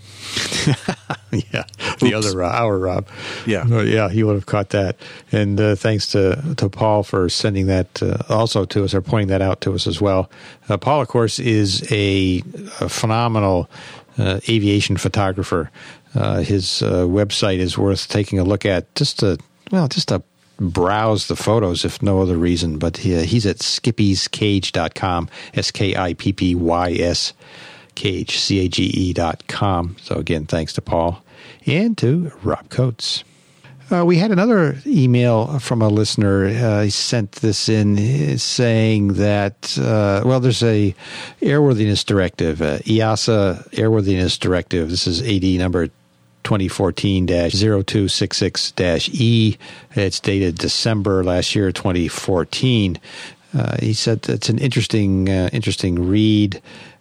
Yeah, the Oops. other our Rob. Yeah, uh, yeah, he would have caught that. And uh, thanks to to Paul for sending that uh, also to us, or pointing that out to us as well. Uh, Paul, of course, is a, a phenomenal uh, aviation photographer. Uh, his uh, website is worth taking a look at, just to well, just to browse the photos, if no other reason. But he, uh, he's at skippys cage dot com, S K I P P Y S. Cage, C A G E dot com. So again, thanks to Paul and to Rob Coates. Uh, we had another email from a listener. Uh, he sent this in saying that, uh, well, there's a airworthiness directive, uh, E A S A airworthiness directive. This is A D number twenty fourteen dash zero two six six dash E. It's dated December last year, twenty fourteen. Uh, he said it's an interesting, uh, interesting read.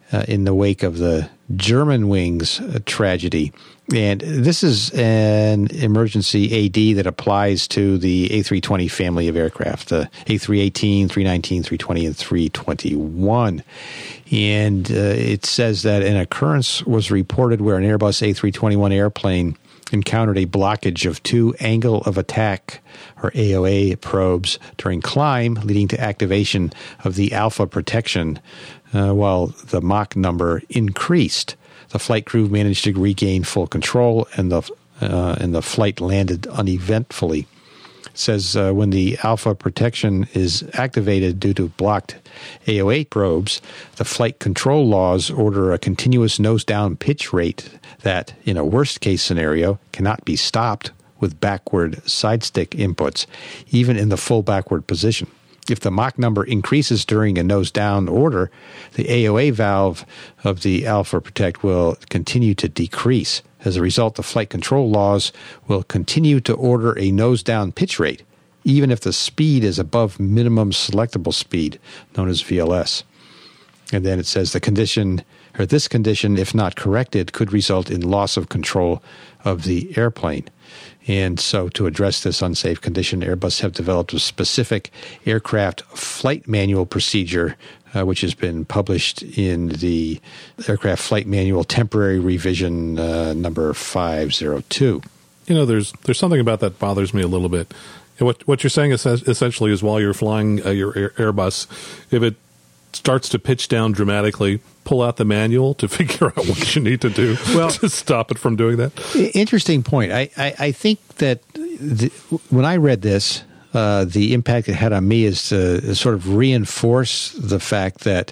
uh, in the wake of the Germanwings uh, tragedy. And this is an emergency A D that applies to the A three twenty family of aircraft, the A three eighteen, three nineteen, three twenty, and three twenty-one. And uh, it says that an occurrence was reported where an Airbus A three twenty-one airplane encountered a blockage of two angle of attack, or A O A, probes during climb, leading to activation of the alpha protection uh, while the Mach number increased. The flight crew managed to regain full control, and the uh, and the flight landed uneventfully. It says uh, when the alpha protection is activated due to blocked A O A probes, the flight control laws order a continuous nose-down pitch rate that, in a worst-case scenario, cannot be stopped with backward side stick inputs, even in the full backward position. If the Mach number increases during a nose-down order, the A O A valve of the Alpha Protect will continue to decrease. As a result, the flight control laws will continue to order a nose-down pitch rate, even if the speed is above minimum selectable speed, known as V L S. And then it says the condition, or this condition, if not corrected, could result in loss of control of the airplane. And so to address this unsafe condition, Airbus have developed a specific aircraft flight manual procedure, uh, which has been published in the Aircraft Flight Manual Temporary Revision uh, number five oh two. You know, there's there's something about that bothers me a little bit. What what you're saying is essentially is while you're flying uh, your Air, Airbus, if it starts to pitch down dramatically, pull out the manual to figure out what you need to do well, to stop it from doing that. Interesting point. I, I, I think that the, when I read this, uh, the impact it had on me is to sort of reinforce the fact that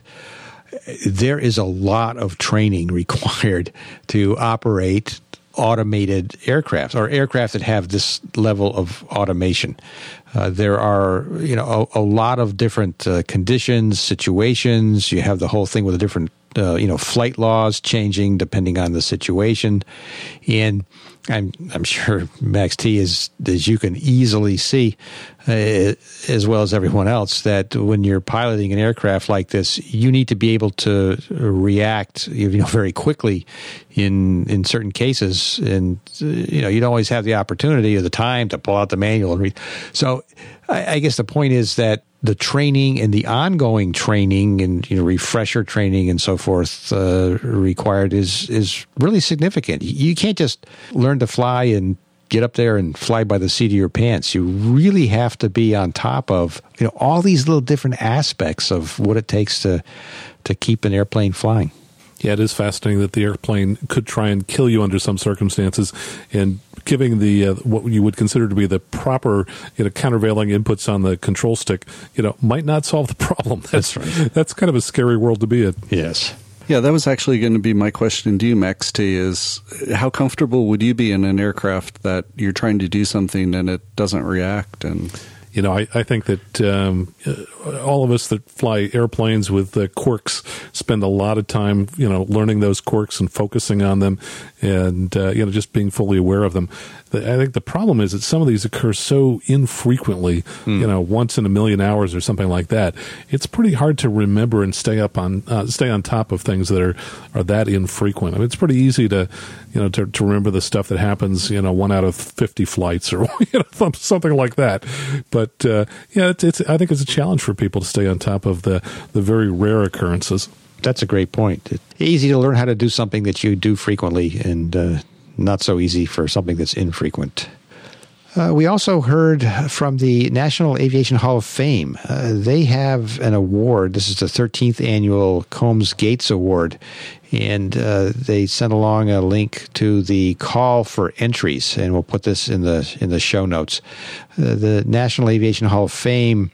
there is a lot of training required to operate automated aircraft or aircraft that have this level of automation. Uh, there are, you know, a, a lot of different uh, conditions, situations. You have the whole thing with the different, uh, you know, flight laws changing depending on the situation. And I'm I'm sure Max T, is, as you can easily see, uh, as well as everyone else, that when you're piloting an aircraft like this, you need to be able to react, you know, very quickly in in certain cases, and uh, you know, you don't always have the opportunity or the time to pull out the manual and read. So, I, I guess the point is that the training and the ongoing training and, you know, refresher training and so forth uh, required is is really significant. You can't just learn to fly and get up there and fly by the seat of your pants. You really have to be on top of, you know, all these little different aspects of what it takes to to keep an airplane flying. Yeah, it is fascinating that the airplane could try and kill you under some circumstances, and giving the uh, what you would consider to be the proper, you know, countervailing inputs on the control stick, you know, might not solve the problem. That's, that's right. That's kind of a scary world to be in. Yes. Yeah, that was actually going to be my question to you, Max T, is how comfortable would you be in an aircraft that you're trying to do something and it doesn't react? And You know, I, I think that um, all of us that fly airplanes with uh, quirks spend a lot of time, you know, learning those quirks and focusing on them, and uh, you know, just being fully aware of them. I think the problem is that some of these occur so infrequently, mm. you know, once in a million hours or something like that. It's pretty hard to remember and stay up on uh, stay on top of things that are, are that infrequent. I mean, it's pretty easy to, you know, to, to remember the stuff that happens, you know, one out of fifty flights or you know, something like that. But uh, yeah, it's, it's I think it's a challenge for people to stay on top of the the very rare occurrences. That's a great point. It's easy to learn how to do something that you do frequently, and uh, not so easy for something that's infrequent. Uh, we also heard from the National Aviation Hall of Fame. Uh, they have an award. This is the thirteenth annual Combs Gates Award, and uh, they sent along a link to the call for entries, and we'll put this in the in the show notes. Uh, the National Aviation Hall of Fame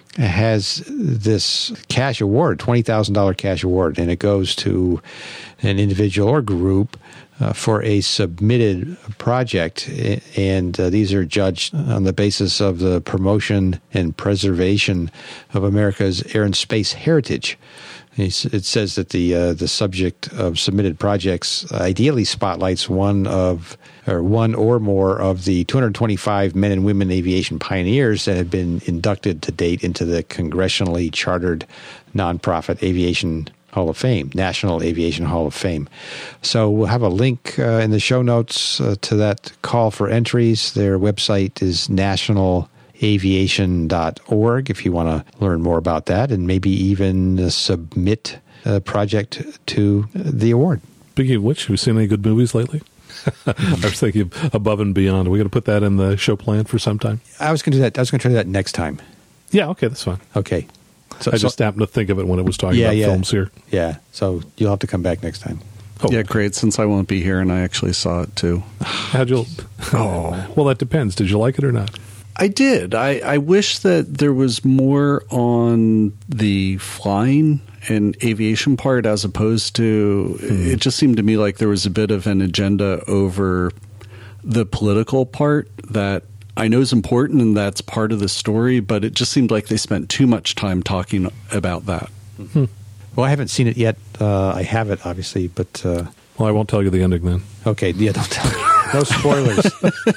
has this cash award, twenty thousand dollars cash award, and it goes to an individual or group uh, for a submitted project. And uh, these are judged on the basis of the promotion and preservation of America's air and space heritage. It says that the uh, the subject of submitted projects ideally spotlights one of or one or more of the two hundred twenty-five men and women aviation pioneers that have been inducted to date into the congressionally chartered nonprofit Aviation Hall of Fame, National Aviation Hall of Fame. So we'll have a link uh, in the show notes uh, to that call for entries. Their website is national aviation dot org if you want to learn more about that and maybe even uh, submit a project to the award. Speaking of which, have you seen any good movies lately? I was thinking of Above and Beyond. Are we going to put that in the show plan for some time? I was going to do that. I was going to try to do that next time. Yeah, okay, that's fine. Okay. So, I just so, happened to think of it when it was talking yeah, about yeah. films here. Yeah, so you'll have to come back next time. Oh. Yeah, great, since I won't be here and I actually saw it too. How'd you... Oh. Well, that depends. Did you like it or not? I did. I, I wish that there was more on the flying and aviation part as opposed to... Mm. It just seemed to me like there was a bit of an agenda over the political part that I know is important and that's part of the story, but it just seemed like they spent too much time talking about that. Mm-hmm. Well, I haven't seen it yet. Uh, I have it, obviously, but... Uh, well, I won't tell you the ending then. Okay, yeah, don't tell me. No spoilers.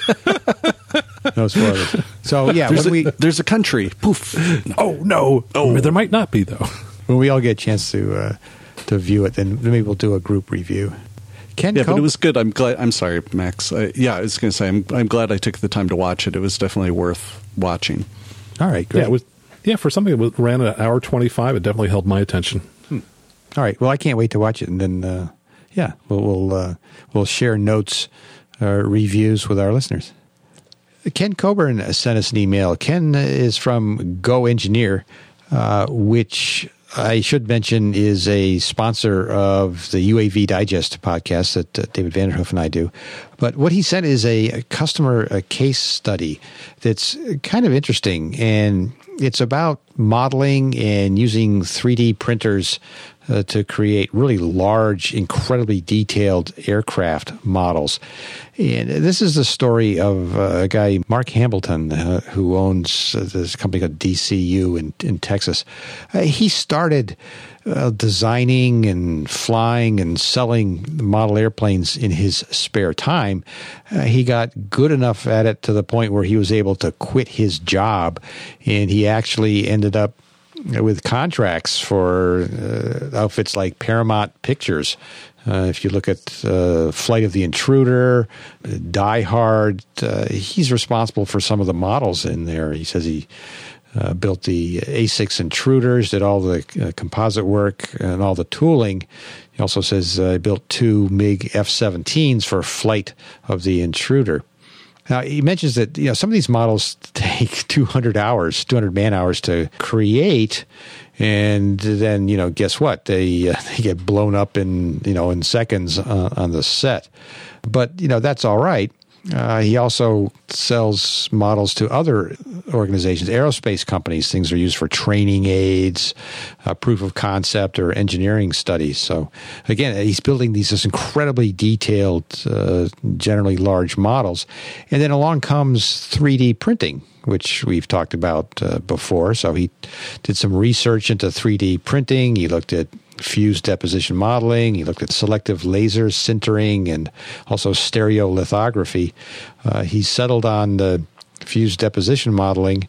No spoilers. So, yeah, there's, when a, we, there's a country. Poof. Oh, no. Oh. There might not be, though. When we all get a chance to uh, to view it, then maybe we'll do a group review. Ken yeah, Cope? But it was good. I'm glad. I'm sorry, Max. I, yeah, I was going to say, I'm, I'm glad I took the time to watch it. It was definitely worth watching. All right, great. Yeah, it was, yeah for something that ran at an hour twenty-five, it definitely held my attention. Hmm. All right. Well, I can't wait to watch it, and then, uh, yeah, we'll we'll, uh, we'll share notes, uh, reviews with our listeners. Ken Coburn sent us an email. Ken is from Go Engineer, uh, which I should mention is a sponsor of the U A V Digest podcast that uh, David Vanderhoof and I do. But what he sent is a, a customer a case study that's kind of interesting, and it's about modeling and using three D printers uh, to create really large, incredibly detailed aircraft models. And this is the story of uh, a guy, Mark Hambleton, uh, who owns uh, this company called D C U in, in Texas. Uh, he started uh, designing and flying and selling model airplanes in his spare time. Uh, he got good enough at it to the point where he was able to quit his job, and he actually ended up with contracts for uh, outfits like Paramount Pictures. Uh, if you look at uh, Flight of the Intruder, Die Hard, uh, he's responsible for some of the models in there. He says he uh, built the A six Intruders, did all the uh, composite work and all the tooling. He also says uh, he built two MiG F seventeens for Flight of the Intruder. Now, he mentions that, you know, some of these models take two hundred hours, two hundred man hours to create, and then, you know, guess what? They uh, they get blown up in, you know, in seconds uh, on the set. But, you know, that's all right. Uh, he also sells models to other organizations, aerospace companies. Things are used for training aids, uh, proof of concept, or engineering studies. So, again, he's building these this incredibly detailed, uh, generally large models. And then along comes three D printing, which we've talked about uh, before. So he did some research into three D printing. He looked at fused deposition modeling. He looked at selective laser sintering and also stereolithography. Uh, he settled on the fused deposition modeling.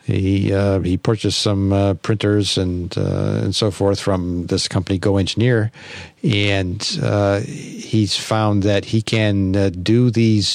He uh, he purchased some uh, printers and uh, and so forth from this company, Go Engineer, and uh, he's found that he can uh, do these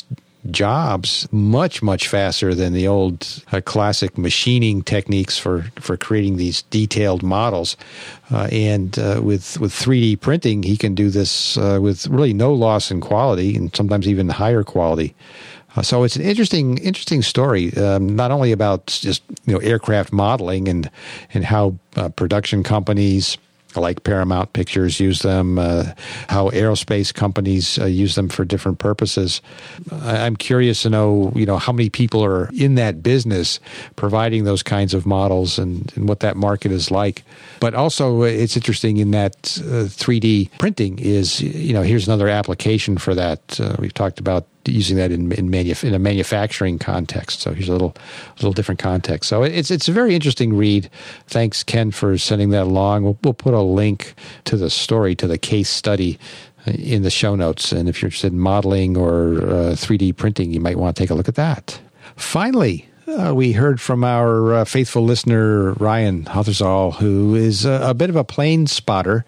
jobs much, much faster than the old uh, classic machining techniques for, for creating these detailed models. Uh, and uh, with with three D printing, he can do this uh, with really no loss in quality and sometimes even higher quality. Uh, so it's an interesting, interesting story, um, not only about just, you know, aircraft modeling and, and how uh, production companies like Paramount Pictures use them, uh, how aerospace companies uh, use them for different purposes. I'm curious to know, you know, how many people are in that business providing those kinds of models and, and what that market is like. But also, it's interesting in that uh, three D printing is, you know, here's another application for that. Uh, we've talked about using that in in, manuf- in a manufacturing context. So here's a little a little different context. So it's it's a very interesting read. Thanks, Ken, for sending that along. We'll, we'll put a link to the story, to the case study in the show notes. And if you're interested in modeling or uh, three D printing, you might want to take a look at that. Finally, Uh, we heard from our uh, faithful listener, Ryan Hothersall, who is a, a bit of a plane spotter.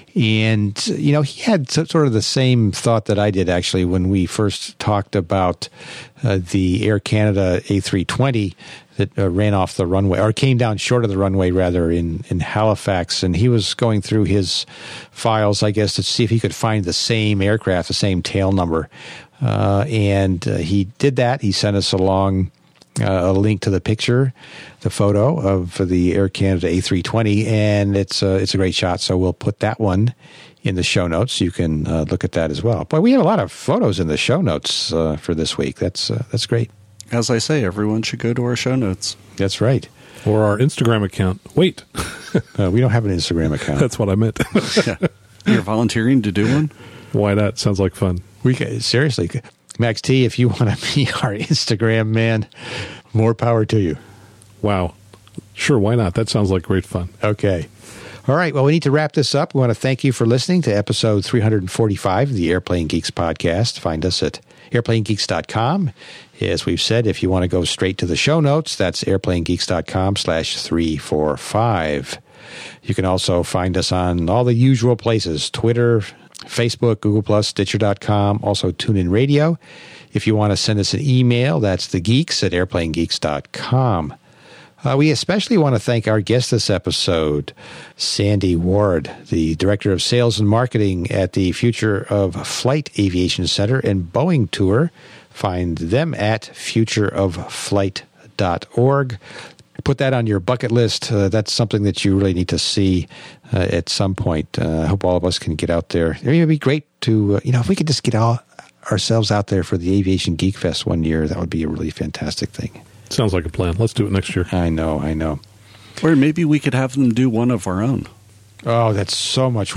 And, you know, he had so, sort of the same thought that I did, actually, when we first talked about uh, the Air Canada A three twenty that uh, ran off the runway, or came down short of the runway, rather, in, in Halifax. And he was going through his files, I guess, to see if he could find the same aircraft, the same tail number. Uh, and uh, he did that. He sent us along uh, a link to the picture, the photo of the Air Canada A three twenty, and it's a, it's a great shot. So we'll put that one in the show notes. You can uh, look at that as well. But we have a lot of photos in the show notes uh, for this week. That's uh, that's great. As I say, everyone should go to our show notes. That's right. Or our Instagram account. Wait. uh, we don't have an Instagram account. That's what I meant. Yeah. You're volunteering to do one? Why not? Sounds like fun. We can, seriously, Max T, if you want to be our Instagram man, more power to you. Wow. Sure, why not? That sounds like great fun. Okay. All right. Well, we need to wrap this up. We want to thank you for listening to episode three forty-five of the Airplane Geeks podcast. Find us at airplane geeks dot com. As we've said, if you want to go straight to the show notes, that's airplane geeks dot com slash three forty-five. You can also find us on all the usual places, Twitter, Facebook, Google Plus, Stitcher dot com, also TuneIn Radio. If you want to send us an email, that's thegeeks at airplane geeks dot com. Uh, we especially want to thank our guest this episode, Sandy Ward, the Director of Sales and Marketing at the Future of Flight Aviation Center and Boeing Tour. Find them at future of flight dot org. Put that on your bucket list. Uh, that's something that you really need to see uh, at some point. Uh, I hope all of us can get out there. It would be great to, uh, you know, if we could just get all, ourselves out there for the Aviation Geek Fest one year, that would be a really fantastic thing. Sounds like a plan. Let's do it next year. I know, I know. Or maybe we could have them do one of our own. Oh, that's so much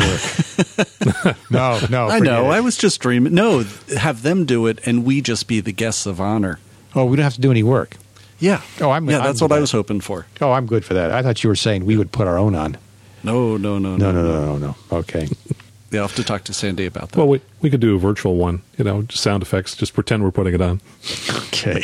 work. no, no. I know. It. I was just dreaming. No, have them do it, and we just be the guests of honor. Oh, we don't have to do any work. Yeah. Oh, I'm. Yeah, I'm that's what I was hoping for. Oh, I'm good for that. I thought you were saying we would put our own on. No, no, no, no, no, no, no, no. no. Okay. Yeah, I'll have to talk to Sandy about that. Well, we we could do a virtual one. You know, just sound effects. Just pretend we're putting it on. Okay.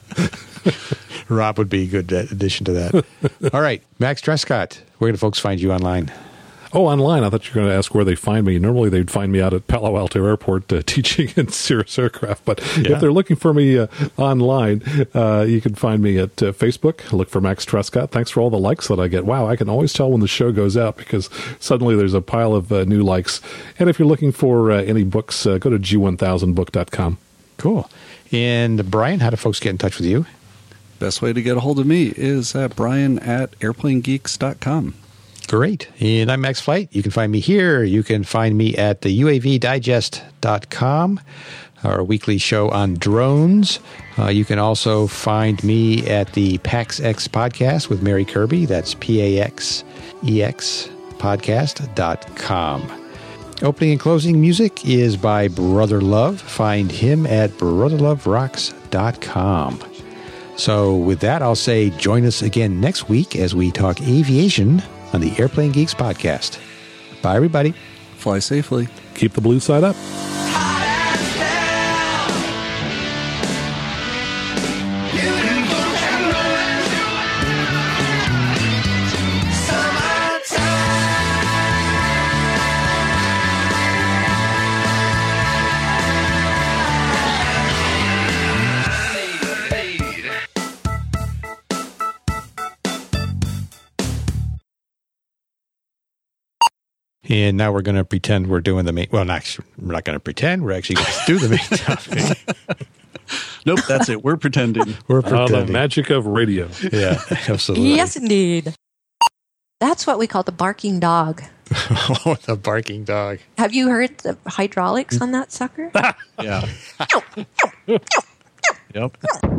Rob would be a good addition to that. All right, Max Trescott, where do folks find you online? Oh, online. I thought you were going to ask where they find me. Normally, they'd find me out at Palo Alto Airport uh, teaching in Cirrus Aircraft. But yeah. if they're looking for me uh, online, uh, you can find me at uh, Facebook. Look for Max Trescott. Thanks for all the likes that I get. Wow, I can always tell when the show goes out because suddenly there's a pile of uh, new likes. And if you're looking for uh, any books, uh, go to G one thousand book dot com. Cool. And Brian, how do folks get in touch with you? Best way to get a hold of me is at brian at airplane geeks dot com. Great. And I'm Max Flight. You can find me here. You can find me at the U A V digest dot com, our weekly show on drones. Uh, you can also find me at the PAX X podcast with Mary Kirby. That's P A X E X podcast dot com. Opening and closing music is by Brother Love. Find him at brother love rocks dot com. So with that, I'll say join us again next week as we talk aviation on the Airplane Geeks podcast. Bye, everybody. Fly safely. Keep the blue side up. And now we're going to pretend we're doing the main. Well, not, we're not going to pretend. We're actually going to do the main topic. Nope, that's it. We're pretending. We're pretending. Oh, the magic of radio. Yeah, absolutely. Yes, indeed. That's what we call the barking dog. Oh, the barking dog. Have you heard the hydraulics on that sucker? Yeah. Yep.